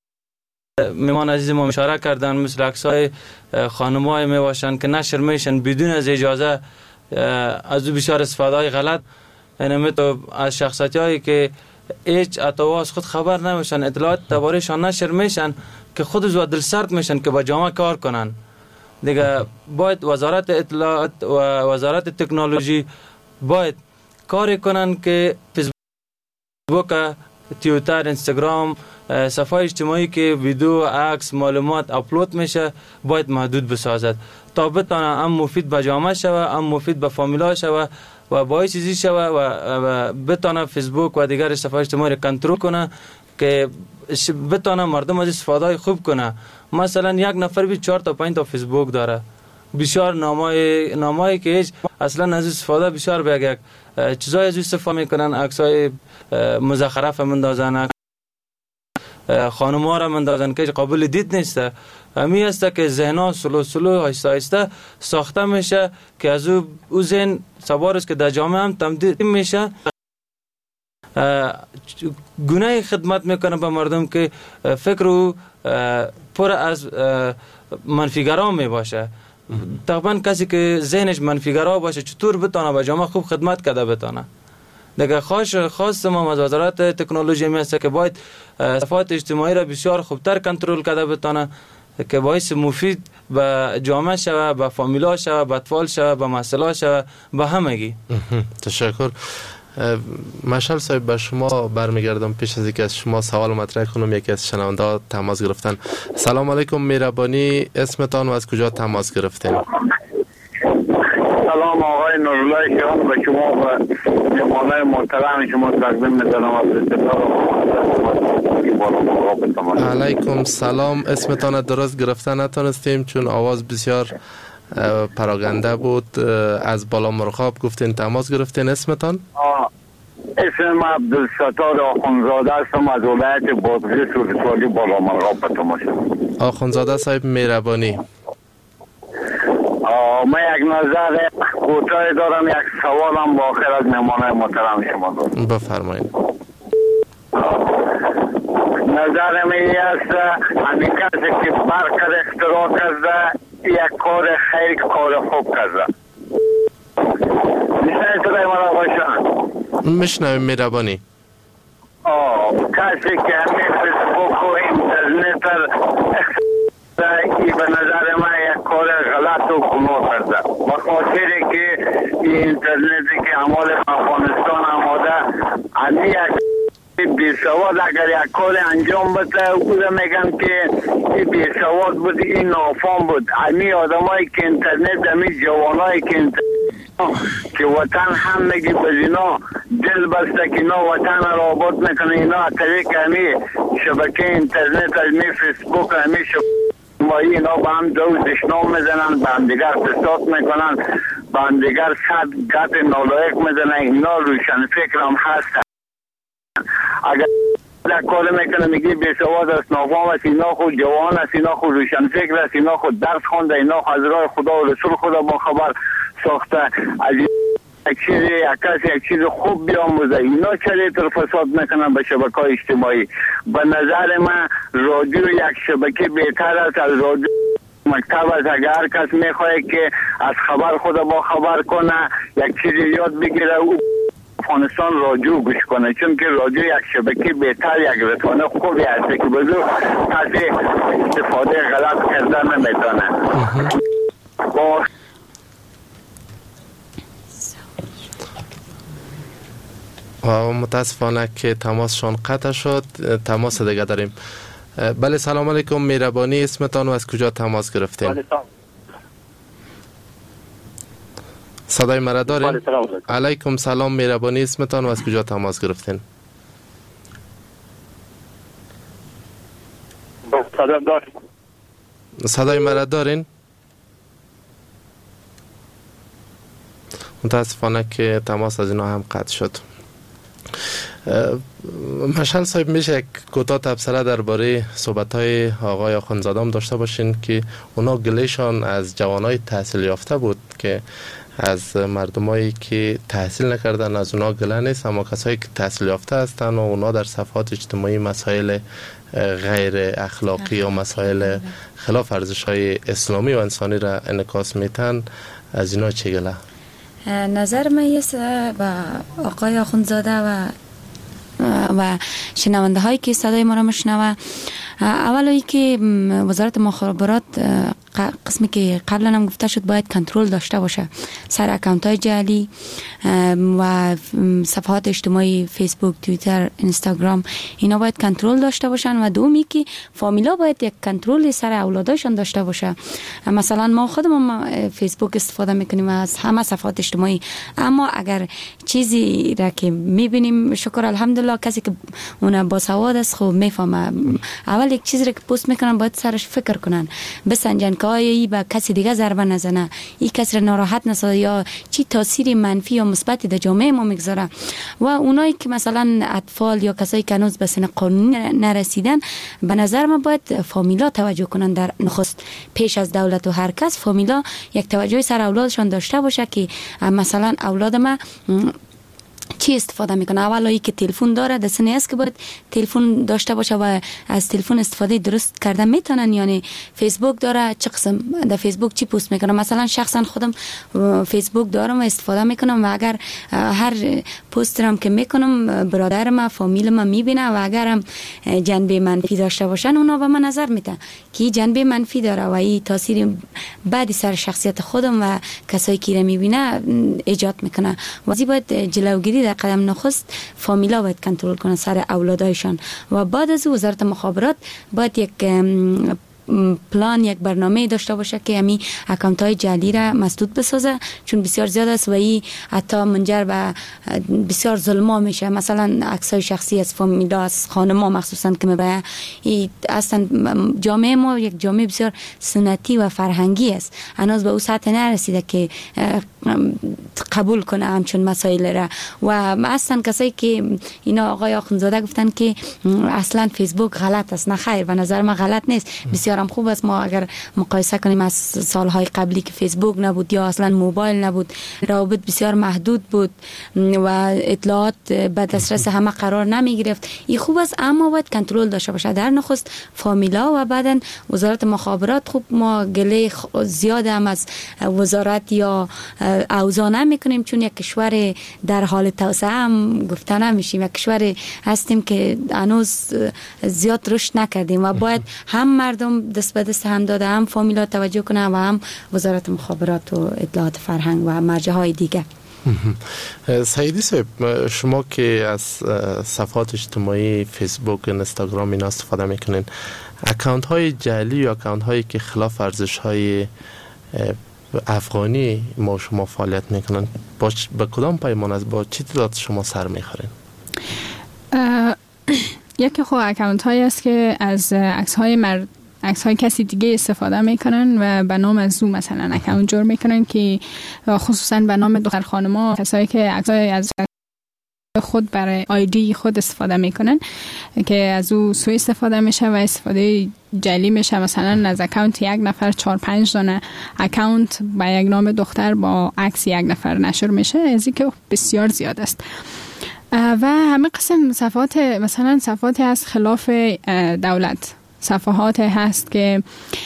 میمان عزیز ما اشاره کردن مثل عکسای خانم‌های میباشن که نشر میشن بدون از اجازه، از بسیار استفاده غلط، یعنی تو از شخصیتایی که هیچ اتواس خود خبر نمیشن، اطلاعات درباره‌شان نشر میشن که خود زود دل سرد میشن که با جامعه کار کنن. دیگه باید وزارت اطلاعات و وزارت تکنولوژی باید کاری کنن که فیسبوک، توییتر، اینستاگرام، صفحه اجتماعی که ویدیو، عکس، معلومات آپلود میشه باید محدود بسازد تا بتونه هم مفید به جامعه شوه، هم مفید به فامیلا شوه و باید چیزی شوه و بتونه فیسبوک و دیگر صفحه اجتماعی کنترل کنه که بتونه مردم از استفاده خوب کنه. مثلا یک نفر بی 4 تا 5 تا فیسبوک داره، بسیار نامایی که هیچ اصلا از استفاده بسیار به یک چیزای از استفاده میکنن، عکسای مزخرف مندازن، خانم‌ها را مندازن که قابل دید نیست. همی است که ذهن‌ها سلو آهسته آهسته ساخته میشه که از او ذهن سوار است که در جامعه هم تمدید میشه، گناه خدمت میکنه به مردم که فکر او پر از منفیگرا می باشه. تقریبا کسی که ذهنش منفیگرا باشه چطور بتونه به جامعه خوب خدمت کرده بتونه. دیگه خواست ما از وزارت تکنولوژی میسته که باید صفحات اجتماعی را بسیار خوبتر کنترل کرده بتونه که باعث مفید به جامعه شوه، به فامیلا شوه، به اطفال شوه، به مسئله شوه، به همگی. تشکر. مشعل صاحب، به شما برمیگردم. پیش از اینکه از شما سوال مطرح کنم، یکی از شنونده تماس گرفتن. سلام علیکم، مهربانی اسمتان و از کجا تماس گرفتین؟ سلام آقای نورالله شیخ، به شما و مهمانای محترم شما تقدیم می‌کنم از استقبال. علیکم سلام. اسمتان درست گرفته نتونستیم چون آواز بسیار پراگنده بود. از بالا مرغاب گفتین تماس گرفتین. اسمتان؟ اسم عبدالستار آخونزاده هستم از ولایت بادغیس ولسوالی بالا مرغاب به تماس. آخونزاده صاحب مهربانی. من یک نظر کوتاهی دارم، یک سوالم با آخر از مهمانای محترم شما دارم. بفرمایید. نظر من است همین کسی که برکر اختراع کرده یک کار خیر کار خوب کرده. میشنید صدای من آقایشان؟ میشنویم مهربانی. کسی که همین فیسبوک و اینترنت ای به نظر من یک کار غلط و گناه کرده. بخاطر که این اینترنتی که عمال افغانستان آماده همی یک بیسواد اگر یک کار انجام بده او میگن که این بیسواد بود، این نافام بود. همی آدمایی که اینترنت، همی جوانایی که اینترنت که وطن هم میگی به اینا دل بسته که اینا وطن را آباد میکنه، اینا از طریق همی شبکه اینترنت، همی فیسبوک، همی مایی اینا با هم دو دشنام میزنن، با هم دیگر فساد میکنن، با هم دیگر صد گت نالایق میزنن. اینا روشن فکر هم هستن. اگر یک کار میکنه میگی بیسواد است، نافام است، اینا خود جوان است، اینا خود روشن فکر است، اینا خود درس خونده، اینا خود از راه خدا و رسول خدا با خبر ساخته. از یک چیز خوب بیاموزه. اینا چرا فساد میکنن به شبکه‌های اجتماعی؟ به نظر من رادیو یک شبکه بهتر است از رادیو مکتب است. اگر هر کس میخواه که از خبر خدا با خبر کنه، یک چیزی یاد بگیره، او افغانستان رادیو گوش کنه، چون که رادیو یک شبکه بهتر، یک رسانه خوبی است که بزرگ کسی استفاده غلط کردن نمیتونه. و متاسفانه که تماسشان قطع شد. تماس دیگه داریم. بله سلام علیکم، مهربانی اسمتان و از کجا تماس گرفتین؟ صدای مرا دارین؟ علیکم سلام، مهربانی اسمتان و از کجا تماس گرفتین؟ صدای مرا دارین؟ متاسفانه که تماس از اینا هم قطع شد. مشعل صاحب میشه یک کوتاه تبصره درباره صحبت‌های آقای آخوندزاده هم داشته باشین که اونا گلهشان از جوانای تحصیل یافته بود که از مردمایی که تحصیل نکردن از اونا گله نیست، اما کسایی که تحصیل یافته هستن و اونا در صفحات اجتماعی مسائل غیر اخلاقی و مسائل خلاف ارزش‌های اسلامی و انسانی را انعکاس میتن، از اینا چه گله؟ نظر من است با آقای آخوندزاده و شنونده هایی که صدای ما را میشنوه، اولی که وزارت مخابرات قسمی که قبلا هم گفته شد باید کنترل داشته باشه سر اکانت های جعلی و صفحات اجتماعی فیسبوک، توییتر، اینستاگرام، اینا باید کنترل داشته باشن. و دومی که فامیلا باید یک کنترل سر اولاداشون داشته باشه. مثلا ما خودمون فیسبوک استفاده میکنیم از همه صفحات اجتماعی، اما اگر چیزی را که میبینیم شکر الحمدلله کسی که اون با سواد است خب میفهمه. اول یک چیزی را که پست میکنن باید سرش فکر کنن، بسنجن که ای با کسی دیگه ضربه نزنه، این کسی را ناراحت نسازه یا چی تاثیر منفی یا مثبتی در جامعه ما میگذاره. و اونایی که مثلا اطفال یا کسایی که هنوز به سن قانونی نرسیدن، به نظر من باید فامیلا توجه کنن در نخست پیش از دولت و هر کس. فامیلا یک توجه سر اولادشان داشته باشه که مثلا اولاد ما چی استفاده میکنه. اولی که تلفن داره در سنی است که باید تلفن داشته باشه و از تلفن استفاده درست کردن میتونن. یعنی فیسبوک داره چه قسم در فیسبوک چی پست میکنه. مثلا شخصا خودم فیسبوک دارم و استفاده میکنم و اگر هر پستم که میکنم برادر ما فامیل ما میبینه و اگر هم جنبه منفی داشته باشن اونا به من نظر میدن که جنبه منفی داره و این تاثیر بعدی سر شخصیت خودم و کسایی که میبینه ایجاد میکنه. و باید جلوگیری در قدم نخست فامیلا باید کنترل کنه سر اولادایشان. و بعد از وزارت مخابرات باید یک پلان، یک برنامه داشته باشه که همین اکانت های جعلی را مسدود بسازه، چون بسیار زیاد است و این حتی منجر به بسیار ظلم میشه. مثلا عکسای شخصی از فامیلا، از خانما مخصوصا که میبره. این اصلا جامعه ما یک جامعه بسیار سنتی و فرهنگی است، هنوز به اون سطح نرسیده که قبول کنه همچون مسائل را. و اصلا کسایی که اینا آقای آخوندزاده گفتن که اصلا فیسبوک غلط است، نه خیر، به نظر من غلط نیست. بسیار بسیارم خوب است. ما اگر مقایسه کنیم از سالهای قبلی که فیسبوک نبود یا اصلا موبایل نبود، روابط بسیار محدود بود و اطلاعات به دسترس همه قرار نمی گرفت. این خوب است، اما باید کنترل داشته باشه. در نخست فامیلا و بعدن وزارت مخابرات. خوب ما گله زیاد هم از وزارت یا اوضاع نمی کنیم، چون یک کشور در حال توسعه هم گفته نمیشیم، یک کشور هستیم که هنوز زیاد رشد نکردیم و باید هم مردم دست به دست هم داده، هم فامیلا توجه کنه و هم وزارت مخابرات و اطلاعات فرهنگ و مرجع‌های دیگه. سعیدی صاحب، شما که از صفحات اجتماعی فیسبوک، اینستاگرام اینا استفاده میکنین، اکانت های جعلی یا اکانت هایی که خلاف ارزش های افغانی ما شما فعالیت میکنن، با کدام پیمان است، با چی تعداد شما سر میخورین؟ یکی خب اکانت هایی است که از عکس های کسی دیگه استفاده میکنن و به نام از او مثلا اکانت جور میکنن، که خصوصا به نام دختر خانما، کسایی که عکس های از خود برای آیدی خود استفاده میکنن که از او سوء استفاده میشه و استفاده جعلی میشه. مثلا از اکانت یک نفر 4-5 دانه اکانت با یک نام دختر با عکس یک نفر نشر میشه، از این که بسیار زیاد است. و همه قسم صفحات، مثلا صفحات از خلاف دولت، صفحات هست که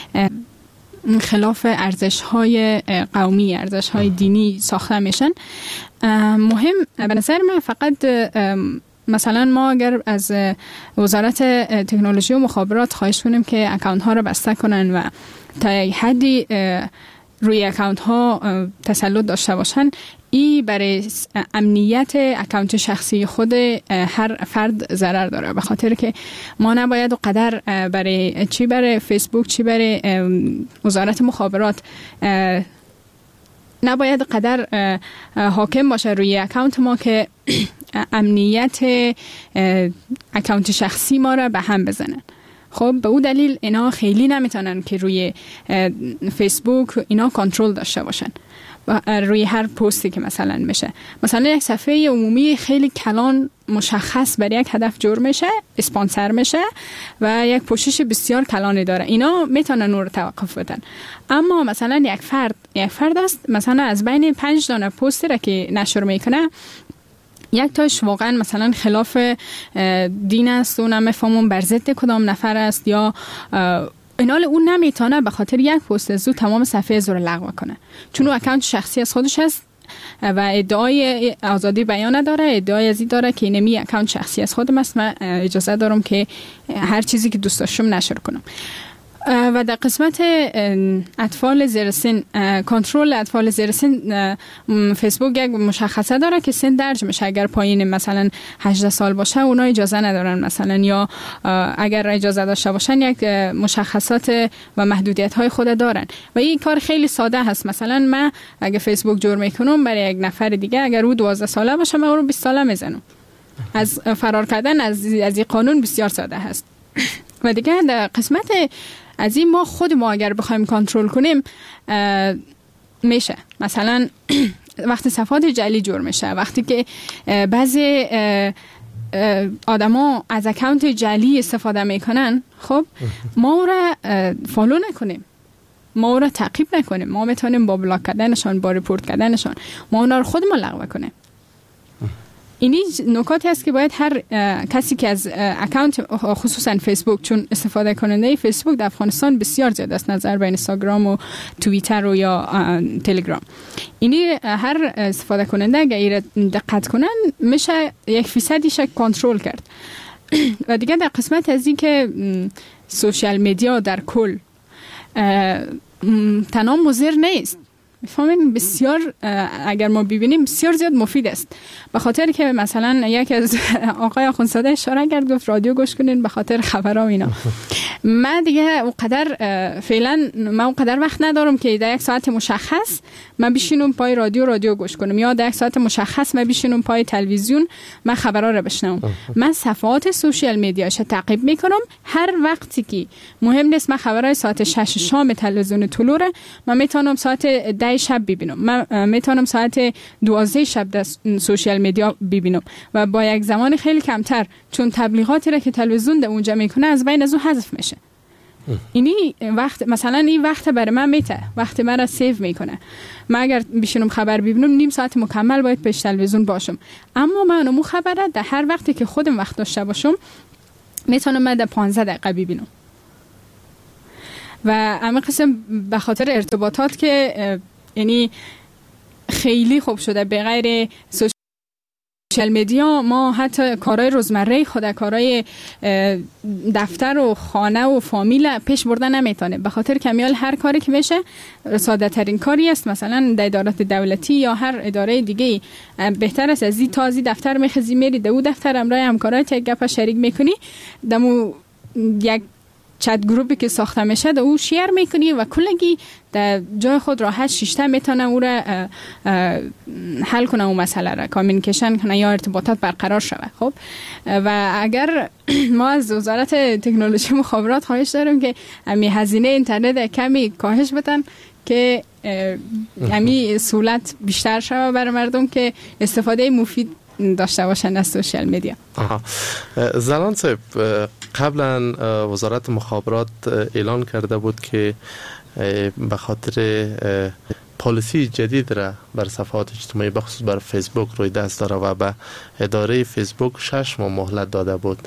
خلاف ارزش‌های قومی، ارزش‌های دینی ساخته میشن. مهم به نظر من فقط مثلا ما اگر از وزارت تکنولوژی و مخابرات خواهش کنیم که اکانت ها رو بسته کنن و تا یک حدی روی اکانت ها تسلط داشته باشن، ای برای امنیت اکانت شخصی خود هر فرد ضرر داره، به خاطر که ما نباید قدر برای فیسبوک چی برای وزارت مخابرات نباید قدر حاکم باشه روی اکانت ما که امنیت اکانت شخصی ما را به هم بزنن. خب به او دلیل اینا خیلی نمیتونن که روی فیسبوک اینا کنترل داشته باشن روی هر پستی که مثلا میشه. مثلا یک صفحه عمومی خیلی کلان مشخص برای یک هدف جور میشه، اسپانسر میشه و یک پوشش بسیار کلانی داره، اینا میتونن اون رو توقف بدن. اما مثلا یک فرد است، مثلا از بین 5 دانه پستی را که نشر میکنه، یک تاش واقعا مثلا خلاف دین است و نمیفهمون بر ضد کدام نفر است، یا اینال اون نمیتونه به خاطر یک پست از او تمام صفحه از رو لغو کنه، چون او اکانت شخصی از خودش است و ادعای آزادی بیان داره، ادعای ازی داره که نمی اکانت شخصی از خودم است، من اجازه دارم که هر چیزی که دوست داشتم نشر کنم. و در قسمت اطفال زیر سن، کنترل اطفال زیر سن، فیسبوک یک مشخصه داره که سن درج میشه. اگر پایین مثلا 18 سال باشه اونا اجازه ندارن مثلا، یا اگر اجازه داشته باشن یک مشخصات و محدودیت های خود دارن و این کار خیلی ساده هست. مثلا من اگر فیسبوک جور میکنم برای یک نفر دیگه، اگر او 12 ساله باشه من او رو 20 ساله میزنم. از فرار کردن از این قانون بسیار ساده هست. و دیگه در قسمت از این ما اگر بخوایم کنترل کنیم میشه. مثلا وقتی صفحات جعلی جور میشه، وقتی که بعضی آدما از اکانت جعلی استفاده میکنن، خب ما او را فالو نکنیم، ما او را تعقیب نکنیم، ما میتونیم با بلاک کردنشان، با ریپورت کردنشان، ما اونا رو خودمون لغو کنیم. اینی نکاتی است که باید هر کسی که از اکانت، خصوصا فیسبوک، چون استفاده کننده فیسبوک در افغانستان بسیار زیاد است نظر به اینستاگرام و توییتر و یا تلگرام، اینی هر استفاده کننده اگر دقت کنن میشه 1% کنترل کرد. و دیگه در قسمت از این که سوشال میدیا در کل تنها مضر نیست، میفهمین بسیار اگر ما ببینیم بسیار زیاد مفید است، به خاطر که مثلا یک از آقای آخوندزاده اشاره کرد، گفت رادیو گوش کنین به خاطر خبرها و اینا. من دیگه اونقدر فعلا من اونقدر وقت ندارم که در یک ساعت مشخص من بشینم پای رادیو گوش کنم، یا در یک ساعت مشخص من بشینم پای تلویزیون من خبرها رو بشنوم. من صفحات سوشال میدیاش تعقیب میکنم. هر وقتی که مهم نیست من خبرهای ساعت 6 شام تلویزیون طلوع من میتونم ساعت 10 شب ببینم، من میتونم ساعت 12 شب در سوشال میدیا ببینم و با یک زمان خیلی کمتر، چون تبلیغاتی را که تلویزیون در اونجا میکنه از بین از اون حذف میشه. اینی وقت مثلا این وقت برای من میته، وقت من را سیو میکنه. من اگر بشینم خبر ببینم نیم ساعت مکمل باید پیش تلویزیون باشم، اما من اونمو خبره در هر وقتی که خودم وقت داشته باشم میتونم من در 15 دقیقه ببینم. و همه قسم به خاطر ارتباطات که یعنی خیلی خوب شده، به غیر سوشال میدیا ما حتی کارهای روزمره خود، کارهای دفتر و خانه و فامیل پیش بردن نمیتونه، به خاطر کمیال هر کاری که میشه ساده ترین کاری است. مثلا در ادارات دولتی یا هر اداره دیگه بهتر است از این تازی دفتر میخزی میری دو دفتر امرای همکارات یک گپ شریک میکنی، دمو یک چت گروپی که ساخته میشه او شیر میکنی و کلگی در جای خود راحت شیشته میتونه او را حل کنه، اون مسئله را کامیونیکیشن کنه یا ارتباطات برقرار شوه. خب و اگر ما از وزارت تکنولوژی مخابرات خواهش داریم که همی هزینه اینترنت کمی کاهش بدن که همی سهولت بیشتر شوه برای مردم که استفاده مفید داشته باشن از سوشال میدیا. زلان صاحب، قبلا وزارت مخابرات اعلان کرده بود که به خاطر پالیسی جدید را بر صفحات اجتماعی بخصوص بر فیسبوک روی دست داره و به اداره فیسبوک 6 ماه مهلت داده بود،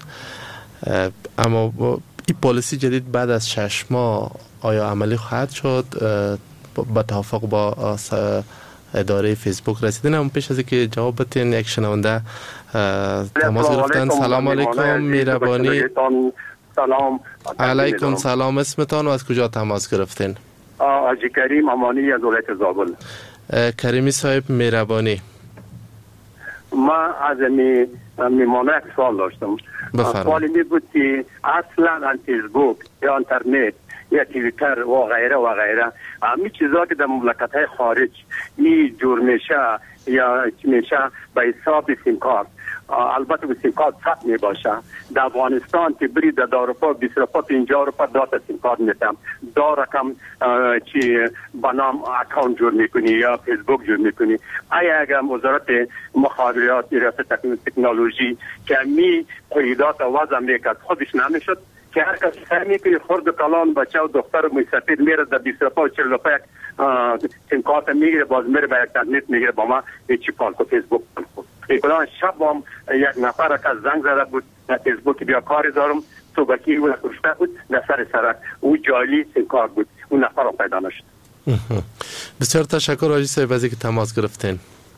اما این پالیسی جدید بعد از 6 ماه آیا عملی خواهد شد؟ با توافق با اداره فیسبوک رسیدین؟ هم پیش از اینکه جواب بدین یک شنونده تماس گرفتن. سلام علیکم، میربانی. سلام علیکم سلام، اسمتان و از کجا تماس گرفتین؟ حاجی کریم امانی از ولایت زابل. کریمی صاحب میربانی، ما از میمانه یک سوال داشتم. سوالی می بود که اصلا فیسبوک یا اینترنت یا توییتر و غیره و غیره همین چیزا که در مملکت‌های خارج می جور میشه یا میشه به حساب سیم کارت، البته به سیم کارت ثبت می باشه. در افغانستان که برید در اروپا 20 روپا 50 روپا داتا سیم کارت میتم دا رقم چی بنام اکانت جور میکنی یا فیسبوک جور میکنی. اگر وزارت مخابرات ریاست تکنولوژی که می قیدات وضع میکرد خودش نمیشد که هر کسی سعی میکنه خرد کلان بچه و دختر مسافر میره در 20 روپا و 40 روپا یک سیم کارت میگیره، باز میره به اینترنت میگیره با ما چی پالکو فیسبوک پالکو. اینا شب هم یک نفر که زنگ زده بود در فیسبوک بیا کاری دارم، صبحی او کشته بود در سر سرک، او جالی سیم کارت بود، اون نفر هم پیدا نشد. بسیار تشکر حاجی صاحب از اینکه تماس گرفتین.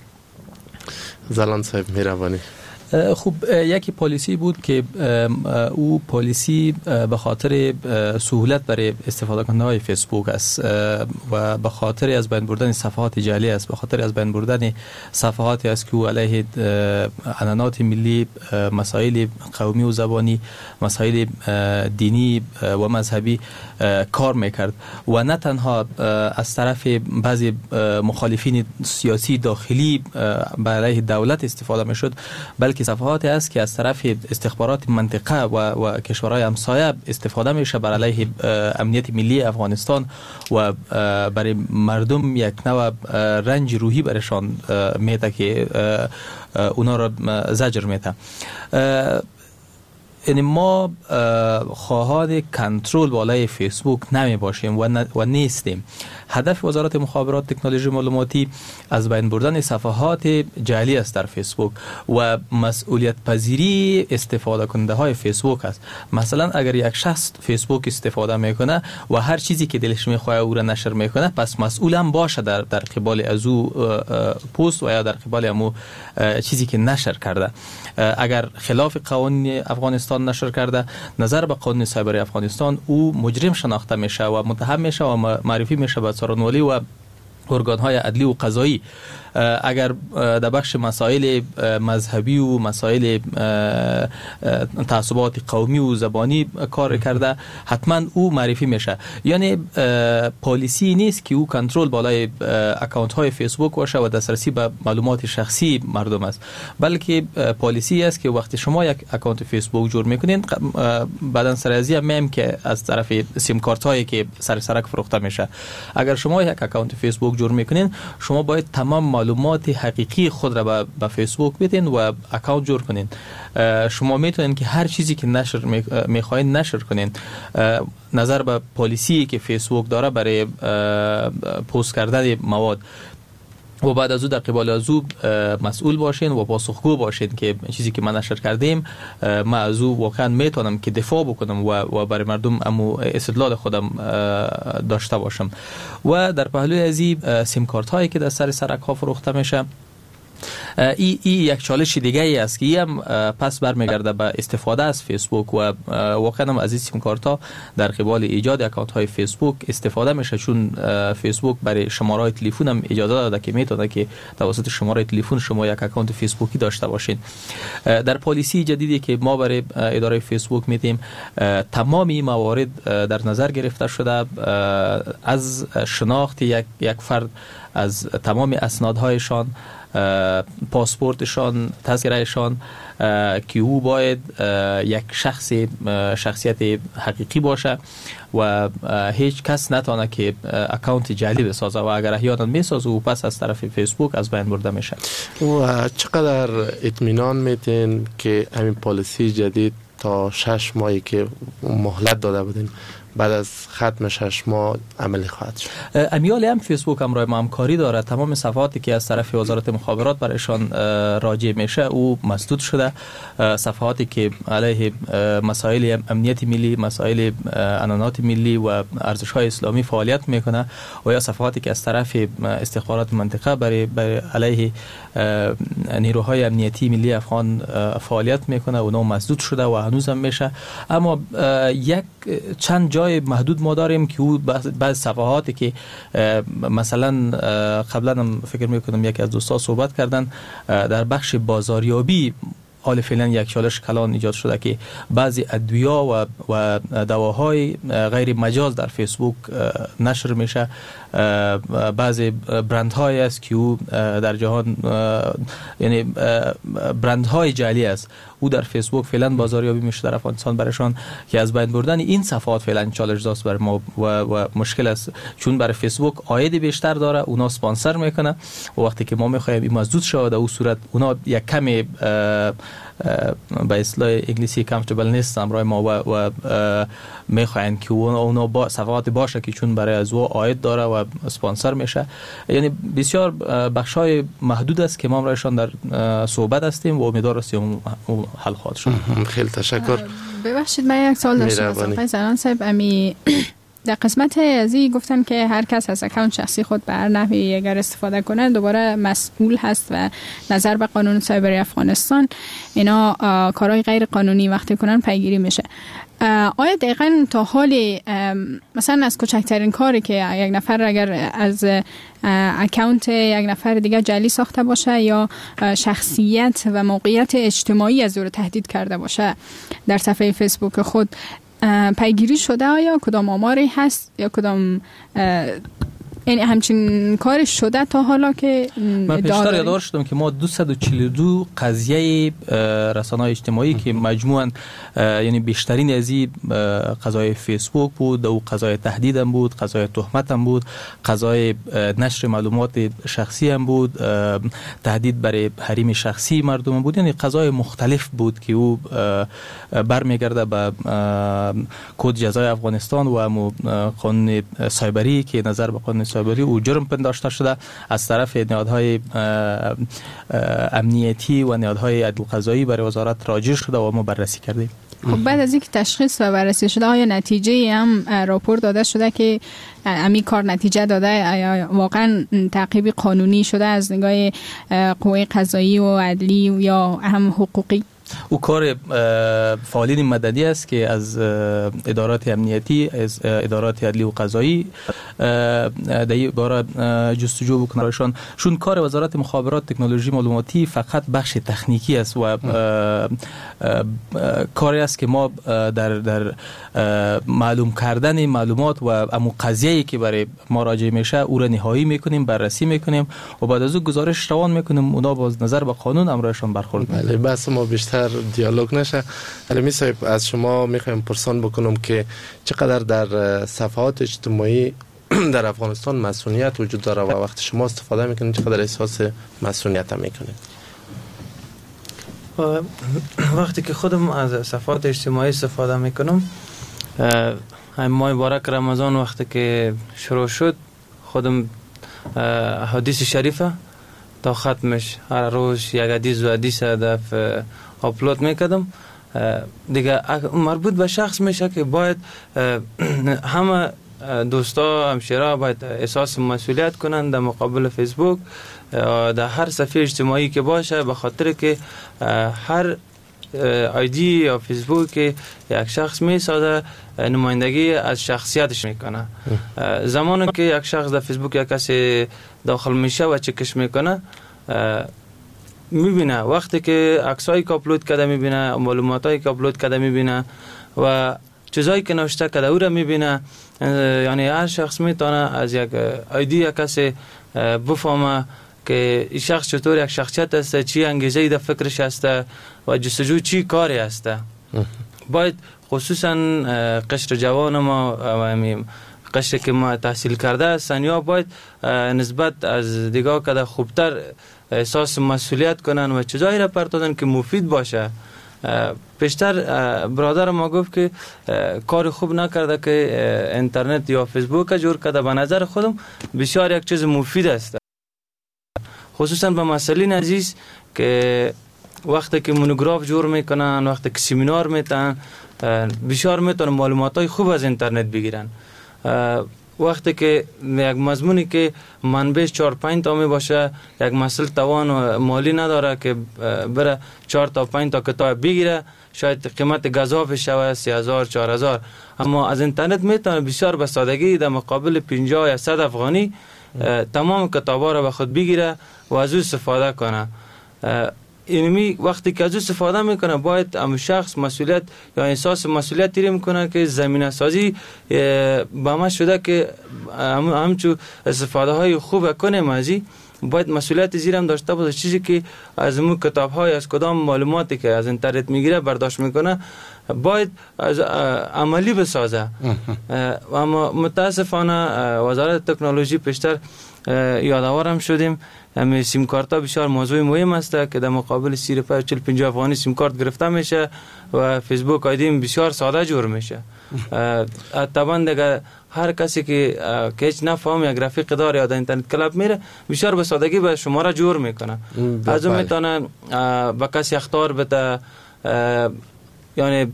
زلان صاحب میروانی. خوب، یکی پالیسی بود که او پالیسی به خاطر سهولت برای استفاده کننده های فیسبوک است و به خاطر از بین بردن صفحات جعلی است، به خاطر از بین بردن صفحاتی است که او علیه عنعنات ملی، مسائل قومی و زبانی، مسائل دینی و مذهبی کار میکرد و نه تنها از طرف بعضی مخالفین سیاسی داخلی برای دولت استفاده میشد، بلکه صفحاتی است که از طرف استخبارات منطقه و کشورهای همسایه استفاده میشه بر علیه امنیت ملی افغانستان و برای مردم یک نوع رنج روحی برشان میده که اونا را زجر میده. یعنی ما خواهان کنترل بالای فیسبوک نمی باشیم و نیستیم. هدف وزارت مخابرات تکنولوژی معلوماتی از بین بردن صفحات جعلی است در فیسبوک و مسئولیت پذیری استفاده کننده های فیسبوک است. مثلا اگر یک شخص فیسبوک استفاده میکنه و هر چیزی که دلش میخواد او را نشر میکنه، پس مسئول هم باشه در قبال از او پست و یا در قبال امو چیزی که نشر کرده. اگر خلاف قوانین افغانستان نشر کرده، نظر به قانون سایبری افغانستان او مجرم شناخته میشه و متهم میشه و معرفی میشه به څارنوالي و ارگان‌های عدلی و قضایی. اگر در بخش مسائل مذهبی و مسائل تعصبات قومی و زبانی کار کرده، حتما او معرفی میشه. یعنی پالیسی نیست که او کنترل بالای اکانت های فیسبوک باشه و دسترسی به معلومات شخصی مردم است، بلکه پالیسی است که وقتی شما یک اکانت فیسبوک جور میکنین، بعدن سرازی هم که از طرف سیم کارت هایی که سر سرک فروخته میشه، اگر شما یک اکانت فیسبوک فیسبوک جور میکنین، شما باید تمام معلومات حقیقی خود را به فیسبوک بدین و اکانت جور کنین. شما میتونین که هر چیزی که نشر میخواین نشر کنین. نظر به پالیسی که فیسبوک داره برای پست کردن مواد و بعد از او در قبال از او مسئول باشین و پاسخگو باشین که چیزی که من نشر کردیم من از او واقعا میتونم که دفاع بکنم و برای مردم امو استدلال خودم داشته باشم. و در پهلوی از این سیم کارت هایی که در سرک ها فروخته میشه، این یک چالش دیگه ای است که هم پس برمیگرده به استفاده از فیسبوک و واقعا از این سیم کارت ها در قبال ایجاد اکانت های فیسبوک استفاده میشه، چون فیسبوک برای شماره های تلفن هم اجازه داده که میتونه که توسط شماره تلفن شما یک اکانت فیسبوکی داشته باشین. در پالیسی جدیدی که ما برای اداره فیسبوک میدیم تمام این موارد در نظر گرفته شده، از شناخت یک فرد، از تمام اسنادهایشان، پاسپورتشان، تذکرهشان، که او باید یک شخصیت حقیقی باشه و هیچ کس نتونه که اکانت جعلی بسازه و اگر احیانا میسازه او پس از طرف فیسبوک از بین برده میشه. و چقدر اطمینان میتین که همین پالیسی جدید تا 6 ماهی که مهلت داده بودین بعد از ختم 6 ماه عملی خواهد شد؟ امیال هم فیسبوک همراه ما همکاری داره. تمام صفحاتی که از طرف وزارت مخابرات برایشان راجع میشه او مسدود شده. صفحاتی که علیه مسائل امنیت ملی، مسائل عنعنات ملی و ارزش‌های اسلامی فعالیت میکنه و یا صفحاتی که از طرف استخبارات منطقه برای علیه نیروهای امنیتی ملی افغان فعالیت میکنه اونها مسدود شده و هنوز هم میشه. اما یک چند جای محدود ما داریم که او بعض صفحاتی که مثلا قبلا هم فکر میکنم یکی از دوستا صحبت کردن در بخش بازاریابی حال فعلا یک چالش کلان ایجاد شده که بعضی ادویه و دواهای غیر مجاز در فیسبوک نشر میشه. بعضی برندهای است که او در جهان یعنی برندهای جعلی است او در فیسبوک فعلا بازاریابی میشه در افغانستان برایشان که از بین بردن این صفحات فعلا چالش داست بر ما و مشکل است، چون برای فیسبوک عاید بیشتر داره، اونا اسپانسر میکنه و وقتی که ما میخوایم این مسدود شود در اون صورت اونا یک کمی به اصطلاح انگلیسی کامفورتبل نیست همراه ما و میخواین که اونا با صفحات باشه که چون برای از او عاید داره و اسپانسر میشه. یعنی بسیار بخشای محدود است که ما امرایشان در صحبت هستیم و امیدوار هستیم حل خواهد شد. خیلی تشکر. ببخشید من یک سوال داشتم آقای زنان صاحب. امی در قسمت ازی گفتن که هر کس از اکانت شخصی خود به هر نحوی اگر استفاده کنه دوباره مسئول هست و نظر به قانون سایبری افغانستان اینا کارهای غیر قانونی وقتی کنن پیگیری میشه. آیا دقیقاً تا حال مثلا از کوچکترین کاری که یک نفر اگر از اکانت یک نفر دیگه جعلی ساخته باشه یا شخصیت و موقعیت اجتماعی از او تهدید کرده باشه در صفحه فیسبوک خود پیگیری شده؟ آیا کدام آماری هست یا کدام یعنی همچین کار شده تا حالا که من پیشتر یادآور شدم که ما 242 قضیه رسانه‌های اجتماعی که مجموعاً یعنی بیشترین از این قضای فیسبوک بود، او قضای تهدید هم بود، قضای تهمت هم بود، قضای نشر معلومات شخصی هم بود، تهدید برای حریم شخصی مردم بود، یعنی قضای مختلف بود که او برمیگرده به کد جزای افغانستان و قانون سایبری که نظر به قانون سایبری او جرم پنداشته شده از طرف نهادهای امنیتی و نهادهای عدل قضایی برای وزارت راجع شده و ما بررسی کردیم. خب بعد از اینکه تشخیص و بررسی شده آیا نتیجه هم راپور داده شده که امی کار نتیجه داده؟ آیا واقعا تعقیب قانونی شده از نگاه قوه قضایی و عدلی یا هم حقوقی؟ او کار فعالین مدنی است که از ادارات امنیتی، از ادارات عدلی و قضایی در این باره جستجو بکنن. چون کار وزارت مخابرات تکنولوژی معلوماتی فقط بخش تکنیکی است و کاری است که ما در معلوم کردن معلومات و امو قضیه‌ای که برای ما راجع میشه او را نهایی میکنیم، بررسی میکنیم و بعد از او گزارش روان میکنیم. اونا باز نظر به قانون امرایشان برخورد. بله، بس ما بیشتر دیالوگ نشه. علی صاحب از شما میخوایم پرسان بکنم که چقدر در صفحات اجتماعی در افغانستان مسئولیت وجود داره و وقتی شما استفاده میکنید چقدر احساس مسئولیت هم میکنید؟ وقتی که خودم از صفحات اجتماعی استفاده میکنم، ماه مبارک رمضان وقتی که شروع شد خودم حدیث شریفه تا ختمش هر روز یک حدیث و حدیث هدف آپلود میکردم. دیگه مربوط به شخص میشه که باید همه دوستا همشیرا باید احساس مسئولیت کنند در مقابل فیسبوک، در هر صفحه اجتماعی که باشه، به خاطر که هر آیدی یا فیسبوک یک شخص میسازه نمایندگی از شخصیتش میکنه. زمانی که یک شخص در فیسبوک یک کسی داخل میشه و چکش میکنه میبینه، وقتی که عکسایی که آپلود کرده میبینه، معلوماتایی که آپلود کرده میبینه و چیزایی که نوشته کرده او را میبینه. یعنی هر شخص میتونه از یک آیدی یک کسی بفهمه که این شخص چطور یک شخصیت است، چی انگیزه در فکرش است و جستجو چی کاری است. باید خصوصا قشر جوان ما و قشر که ما تحصیل کرده هستن یا باید نسبت از دیگاه کده خوبتر احساس مسئولیت کنن و چیزایی را پردازن که مفید باشه. پیشتر برادر ما گفت که کار خوب نکرده که اینترنت یا فیسبوک جور کرده. به نظر خودم بسیار یک چیز مفید است، خصوصا به مسئولین عزیز که وقتی که مونوگراف جور میکنن، وقتی که سمینار میتن، بسیار میتونن معلوماتای خوب از اینترنت بگیرن. وقتی که یک مضمونی که منبعش 4-5 تا می باشه، یک مسئول توان مالی نداره که بره 4 تا 5 تا کتاب بگیره، شاید قیمت گزاف شوه 3000-4000، اما از اینترنت میتونه بسیار به سادگی در مقابل 50 یا 100 افغانی تمام کتابا را به خود بگیره و از او استفاده کنه. اینمی وقتی که از او استفاده میکنه باید هم شخص مسئولیت یا احساس مسئولیت تیره میکنه که زمینه سازی به ما شده که همچون استفاده های خوب کنیم ازی. باید مسئولیت زیرم داشته باشه، چیزی که از اون کتاب های از کدام معلوماتی که از اینترنت میگیره برداشت میکنه باید از عملی بسازه. اما متاسفانه وزارت تکنولوژی پیشتر یادآورم شدیم همه سیم کارت ها بسیار موضوع مهم است که در مقابل 35-40-50 افغانی سیم کارت گرفته میشه و فیسبوک آیدی بسیار ساده جور میشه. طبعا دیگه هر کسی که هیچ نفهم یک رفیق داره یا در اینترنت کلاب میره بسیار به سادگی به شماره جور میکنه. از اون میتونه به کسی اخطار بده، یعنی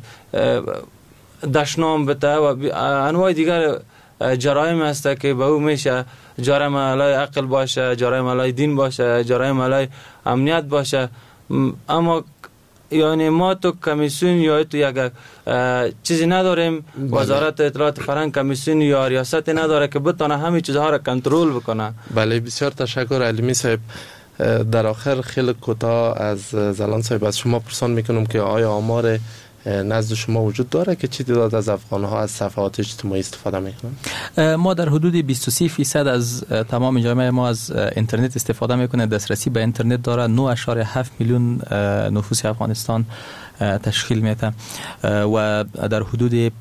دشنام بده و انواع دیگر جرایم هست که به او میشه جرایم علیه عقل باشه، جرایم علیه دین باشه، جرایم علیه امنیت باشه. اما یعنی ما تو کمیسیون یا تو یک چیزی نداریم، وزارت اطلاعات فرهنگ کمیسیون یا ریاست نداره که بتونه همه چیزها را کنترل بکنه. بله بسیار تشکر علیمی صاحب. در آخر خیلی کوتاه از زلان صاحب از شما پرسان میکنم که آیا آمار نزد شما وجود داره که چی تعداد از افغان‌ها از صفحات اجتماعی استفاده میکنن؟ ما در حدود 23% از تمام جامعه ما از اینترنت استفاده میکنه. دسترسی به اینترنت داره. 9.7 میلیون نفوس افغانستان تشکیل میده و در حدود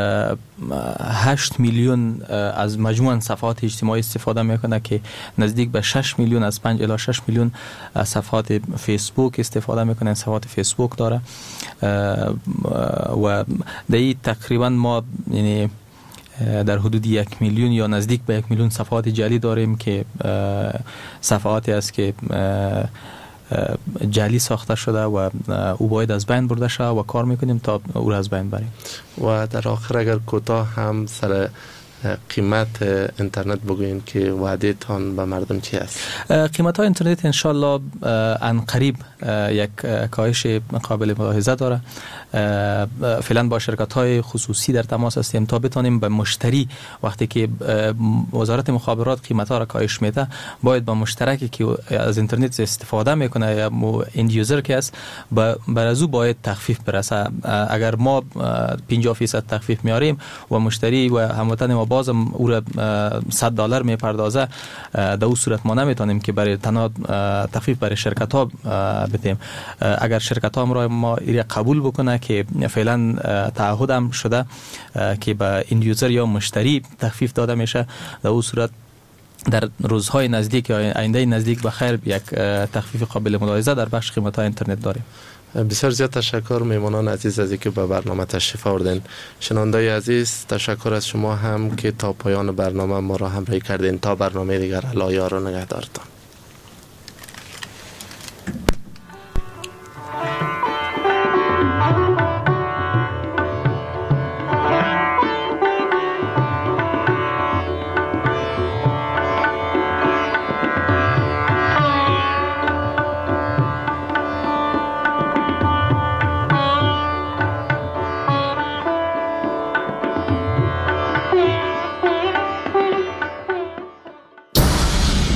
8 میلیون از مجموع صفحات اجتماعی استفاده میکنه که نزدیک به 6 میلیون از 5 الی 6 میلیون صفحات فیسبوک استفاده میکنن. صفحات فیسبوک داره و در تقریبا ما یعنی در حدود 1 میلیون یا نزدیک به 1 میلیون صفحات جعلی داریم که صفحاتی است که جعلی ساخته شده و او باید از بین برده شده و کار میکنیم تا او را از بین بریم. و در آخر اگر کوتاه هم سر قیمت اینترنت بگوین که وعده تان به مردم چی است؟ قیمت های اینترنت انشالله ان قریب یک کاهش قابل ملاحظه داره. فعلا با شرکت های خصوصی در تماس هستیم تا بتانیم به مشتری وقتی که وزارت مخابرات قیمت ها را کاهش میده باید با مشترکی که از اینترنت استفاده میکنه یا اند یوزر که است بر از او باید تخفیف برسه. اگر ما 50% تخفیف میاریم و مشتری و هموطن ما باز او را $100 میپردازه، در اون صورت ما نمیتونیم که برای تنها تخفیف برای شرکت ها بدیم. اگر شرکت ها ما ایره قبول بکنه که فعلا تعهد هم شده که به این یوزر یا مشتری تخفیف داده میشه، در اون صورت در روزهای نزدیک یا آینده نزدیک به خیر یک تخفیف قابل ملاحظه در بخش قیمت های اینترنت داریم. بسیار زیاد تشکر میمانان عزیز از اینکه به برنامه تشریف آوردین. شنوندای عزیز تشکر از شما هم که تا پایان برنامه ما را همراهی کردین. تا برنامه دیگر الله یار و نگهدارتان.